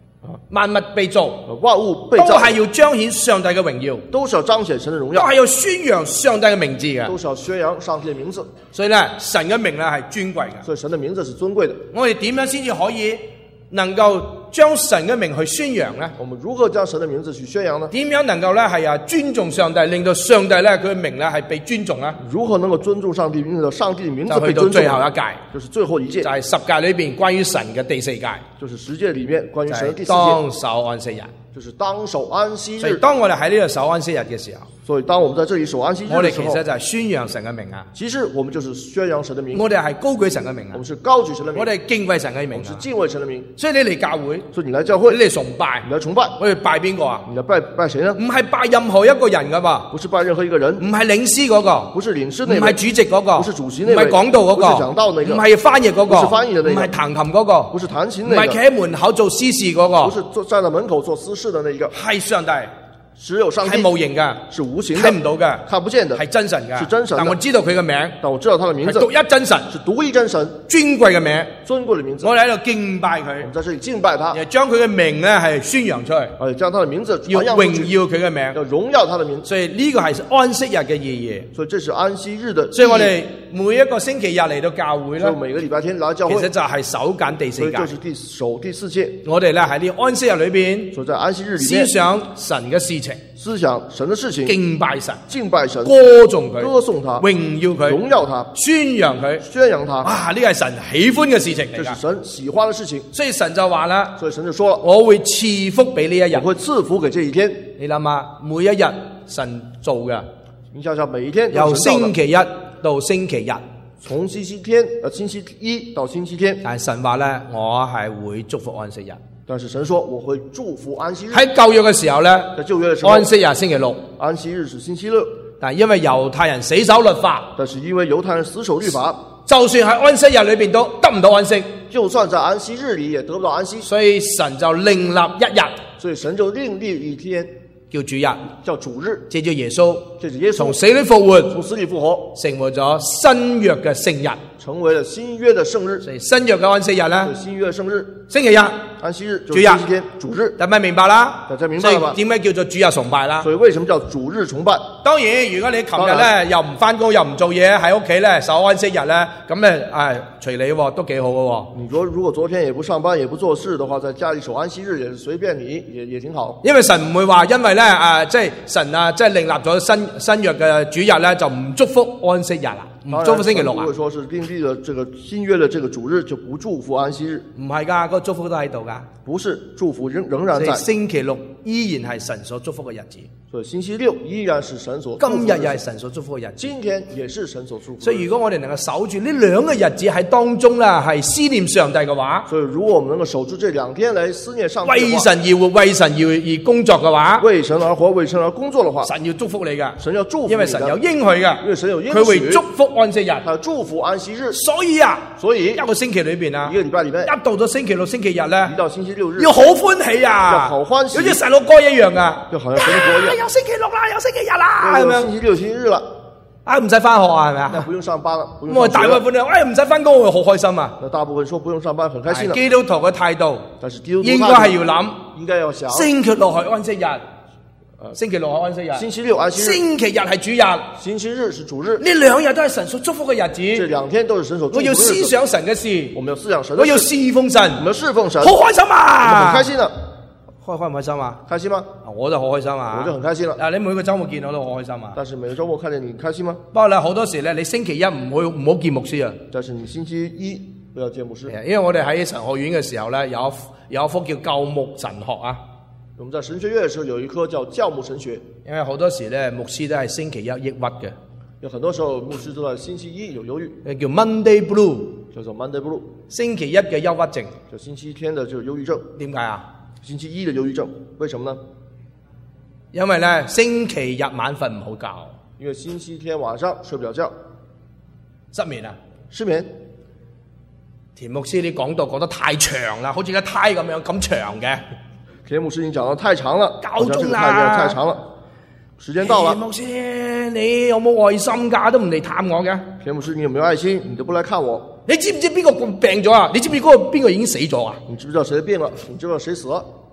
萬物被造， 萬物被都造， 係要彰顯上帝嘅榮耀， 都是要彰顯神的榮都耀， 係要宣揚上帝嘅名字嘅。 都是要宣揚上帝的名字。 所以咧，神嘅名咧係尊貴嘅。 所以神的名字是尊貴的。 我哋點樣先至可以能夠將神嘅名去宣揚呢？ 我們如何將神的名字去宣揚呢？ 點樣能夠咧係啊尊重上帝，令到上帝咧佢嘅名咧係被尊重呢？ 如何能夠尊重上帝，令到上帝的名字就去到被尊重？ 最後一屆， 就是最後一屆， 就係十誡裏邊關於神嘅第四誡， 就是十誡裏面關於神的第四就係當誡， 守安息日。 就是當守安息日。 所以當我哋喺呢度守安息日嘅時候， 所以當我們在這裏守安息日我哋的時候， 其實就係宣揚神嘅名啊！ 其實我們就是宣揚神的名， 我哋係高舉神嘅名啊我們！是高舉神的名， 我哋敬畏神嘅名啊！ 我們是敬畏神的名。 所以你嚟教會， 所以你來教會， 你嚟崇拜， 你來崇拜， 我哋拜邊個啊？ 你來拜拜誰呢？ 唔係拜任何一個人噶噃， 不是拜任何一個人， 唔係領詩嗰個， 不是領事唔那位， 係主席嗰個， 不是主席唔那位， 係講道嗰不是講道那個， 個， 唔係翻譯嗰個， 不是翻譯的那個唔係彈琴嗰個， 不是彈琴唔那個， 係企喺門口做司事嗰個， 不是坐站在門口做私事的那一個， 係上帝， 只有上帝， 係無形嘅， 是無形的， 睇唔到嘅， 看不見的， 係真神嘅， 是真神的但我知道佢嘅名， 但我知道他的名字係獨一真神， 是獨一真神， 尊貴嘅名， 尊貴的名字。 我哋喺度敬拜佢我，們在這裏敬拜他， 又將佢嘅名咧係宣揚出去， 而且將他的名字要傳揚出榮去， 耀佢嘅名， 要榮耀他的名字。 所以呢個係安息日嘅意義。 所以這是安息日的意義。 所以我哋每一個星期日嚟到教會咧所以，每個禮拜天來教會， 其實就係守緊第四誡。 所以就是第守第四誡。 我哋咧喺呢安息日裏邊所以在安息日裏思面， 想神嘅事情， 思想神的事情， 敬拜神， 敬拜神， 歌頌佢， 歌頌他， 榮耀佢， 榮耀他， 宣揚佢。 宣揚他。 啊，呢個係神喜歡嘅事情嚟㗎。 這是神喜歡的事情。 所以神就話啦， 所以神就說了， 我會賜福俾呢一日我。會賜福給這一天。 你諗下，每一日神做嘅， 你想想，每一天都由是神造的星期一到星期日， 從星期天呃星期一到星期天， 但係神話咧，我係會祝福安息日。 但是神說我會祝福安息日。 喺舊約嘅時候咧， 在舊約的時候， 安息日星期六， 安息日是星期六， 但係因為猶太人死守律法， 但是因為猶太人死守律法， 就算喺安息日裏邊都得唔到安息， 就算在安息日裏也得不到安息， 所以神就另立一日所以神就另立一天叫主日， 叫主日， 借住耶穌借着耶穌從死裏復活， 從死裏復活， 成為咗新約嘅聖日。 成為了新約的聖日。 所以新約嘅安息日咧對，新約的聖日， 星期日， 安息日就主日是星期天主日。 大家明白啦？ 大家明白所以了吧？ 點解叫做主日崇拜啦？ 所以為什麼叫主日崇拜？ 當然，如果你琴日當咧又唔翻工又唔做嘢喺屋企咧守安息日咧，咁咧誒隨你喎，都幾好嘅喎。 你說如果昨天也不上班也不做事的話，在家裏守安息日也是隨便你，也也挺好。 因為神唔會話，因為咧誒，即係神啊，即係另立咗新新約嘅主日咧，就唔祝福安息日啦，唔祝福星期六啊如果？說是另立了這個新約的這個主日，就不祝福安息日， 唔係㗎，嗰個祝福都喺度㗎。 不是祝福仍仍然所以在。 星期六依然係神所祝福嘅日子， 所以星期六依然是神所祝福的今日又係神所祝福嘅日子。 今天也是神所祝福的。 所以如果我哋能夠守住呢兩個日子喺當中咧，係思念上帝嘅話， 所以如果我們能夠守住這兩天來思念上帝的為話， 神而活、為神而而工作嘅話， 為神而活、為神而工作的話， 神要祝福你嘅， 神要祝福你的， 因為神有應許嘅， 因為神有應許， 佢會祝福安息日。 他祝福安息日。 所以啊， 所以一個星期裏邊啊， 一個禮拜裏面， 一到咗星期六、星期日咧一，到星期六日要好歡喜啊， 要好歡喜好似細路哥一樣啊， 就好像神的國一樣， 有星期六啦，有星期日啦，咁樣又有星期六、星期日了， 啊，唔使翻學啊，係咪啊？ 那不用上班了，不用咁我大上學了。 部分人，哎，唔使翻工，我好開心啊！ 那大部分說不用上班，很開心了。 基督徒嘅態度但是基督徒應該係要諗， 應該要想， 星期六係安息日，星期六係安息日， 星期六安息日， 星期日係主日， 星期日是主日， 呢兩日都係神所祝福嘅日這子。 兩天都是神所祝福我要的日子。 思想神嘅事， 我們要思想神的我要事， 侍奉神， 我們要侍奉神， 好開心啊！ 很開心的， 開開唔開心啊？ 開心嗎？ 我就好開心啊！ 我就很開心了。 嗱，你每個週末見我都好開心啊！ 但是每個周末看見你開心嗎？ 不過咧，好多時咧，你星期一唔好唔好見牧師啊， 但是你星期一不要見牧師。 因為我哋喺神學院嘅時候咧，有有一科叫教牧神學啊。 我們在神學院的時候有一科叫教牧神學， 因為好多時咧，牧師都係星期一抑鬱嘅， 有很多時候牧師都在星期一有憂鬱， 叫 Monday Blue， 叫做 Monday Blue， 星期一嘅憂鬱症。 就星期天的這個憂鬱症。 點解啊？ 星期一的憂鬱症，為什麼呢？ 因為咧星期日晚瞓唔好覺， 因為星期天晚上睡不了覺， 失眠啊。 失眠。 田牧師你講道講得太長啦，好似個胎咁樣咁長嘅。 田牧師你講得太長了， 夠鐘啦， 好像這個太太長了，時間到了。 田牧師你有冇愛心㗎？都唔嚟探我嘅。 田牧師你有沒有愛心？你都不來看我。 你知唔知邊個病咗啊？你知唔知嗰個邊個已經死咗啊？ 你知不知道誰病了？你知不知道誰死了？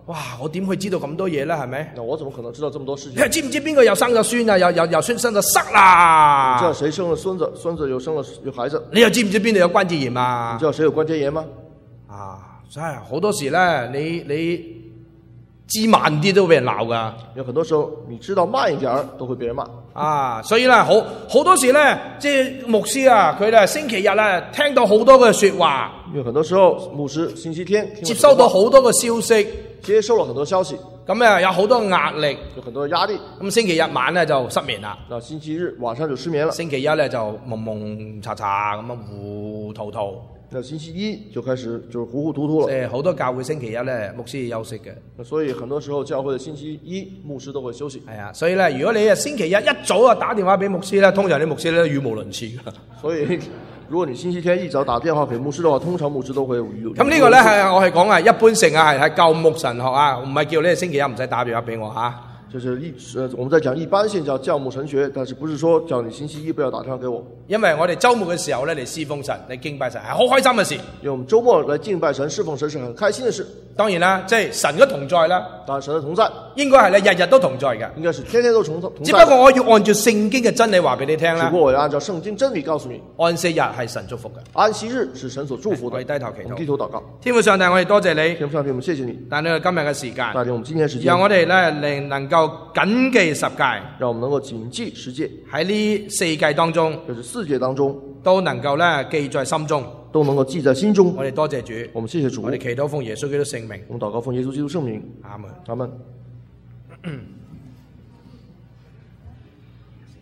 哇！我點會知道咁多嘢咧？係咪？ 那我怎麼可能知道這麼多事情？ 你知唔知邊個又生咗孫啊？又又又孫生咗塞啦？ 你知道誰生了孫子？孫子又生了有孩子？ 你又知唔知邊度有關節炎啊？ 你知道誰有關節炎嗎？ 啊，真係好多時咧，你你知慢啲都會俾人鬧噶。 有很多時候，你知道慢一點兒都會被人罵。 啊，所以咧，好好多時咧，即係牧師啊，佢咧星期日咧聽到好多嘅說話。 因為很多時候，牧師星期天接收到好多嘅消息， 接收了很多消息， 咁啊有好多壓力， 有很多壓力。 咁星期日晚咧就失眠啦。 那星期日晚上就失眠了。 星期一咧就蒙蒙查查咁樣糊塗塗。 那星期一就開始就是糊糊塗塗了。 誒，好多教會星期一咧，牧師休息嘅。 所以很多時候教會的星期一牧師都會休息。 係啊，所以咧，如果你啊星期一一早啊打電話俾牧師咧，通常啲牧師咧語無倫次嘅。 所以如果你星期天一早打電話給牧師的話，通常牧師都會語。 咁呢個咧係我係講啊，一般性啊係係教牧神學啊，唔係叫你星期一唔使打電話俾我嚇。 就是一，呃，我們在講一般性叫教牧神學，但是不是說叫你星期一不要打電話給我。 因為我哋週末嘅時候咧嚟侍奉神，嚟敬拜神係好開心嘅事。 因為我們週末來敬拜神、侍奉神是很開心的事。 當然啦，即係神嘅同在啦。 當然神嘅同在， 應該係你日日都同在嘅。 應該是天天都同同在。 只不過我要按照聖經嘅真理話俾你聽啦。 只不過我要按照聖經真理告訴你， 安息日係神祝福嘅。 安息日是神所祝福的。 我哋低頭祈禱， 低頭禱告。 天父上帝，我哋多謝你。 天父上帝，我們謝謝你。 但係今日嘅時間， 但係我們今天嘅時間， 讓我哋咧能能夠謹記十誡， 讓我們能夠謹記十誡。 喺呢四誡當中， 就是四誡當中， 都能夠咧記在心中， 都能夠記在心中。 我哋多謝主， 我們謝謝主。 我哋祈禱奉耶穌基督聖名， 我們禱告奉耶穌基督聖名。 阿門。 阿門。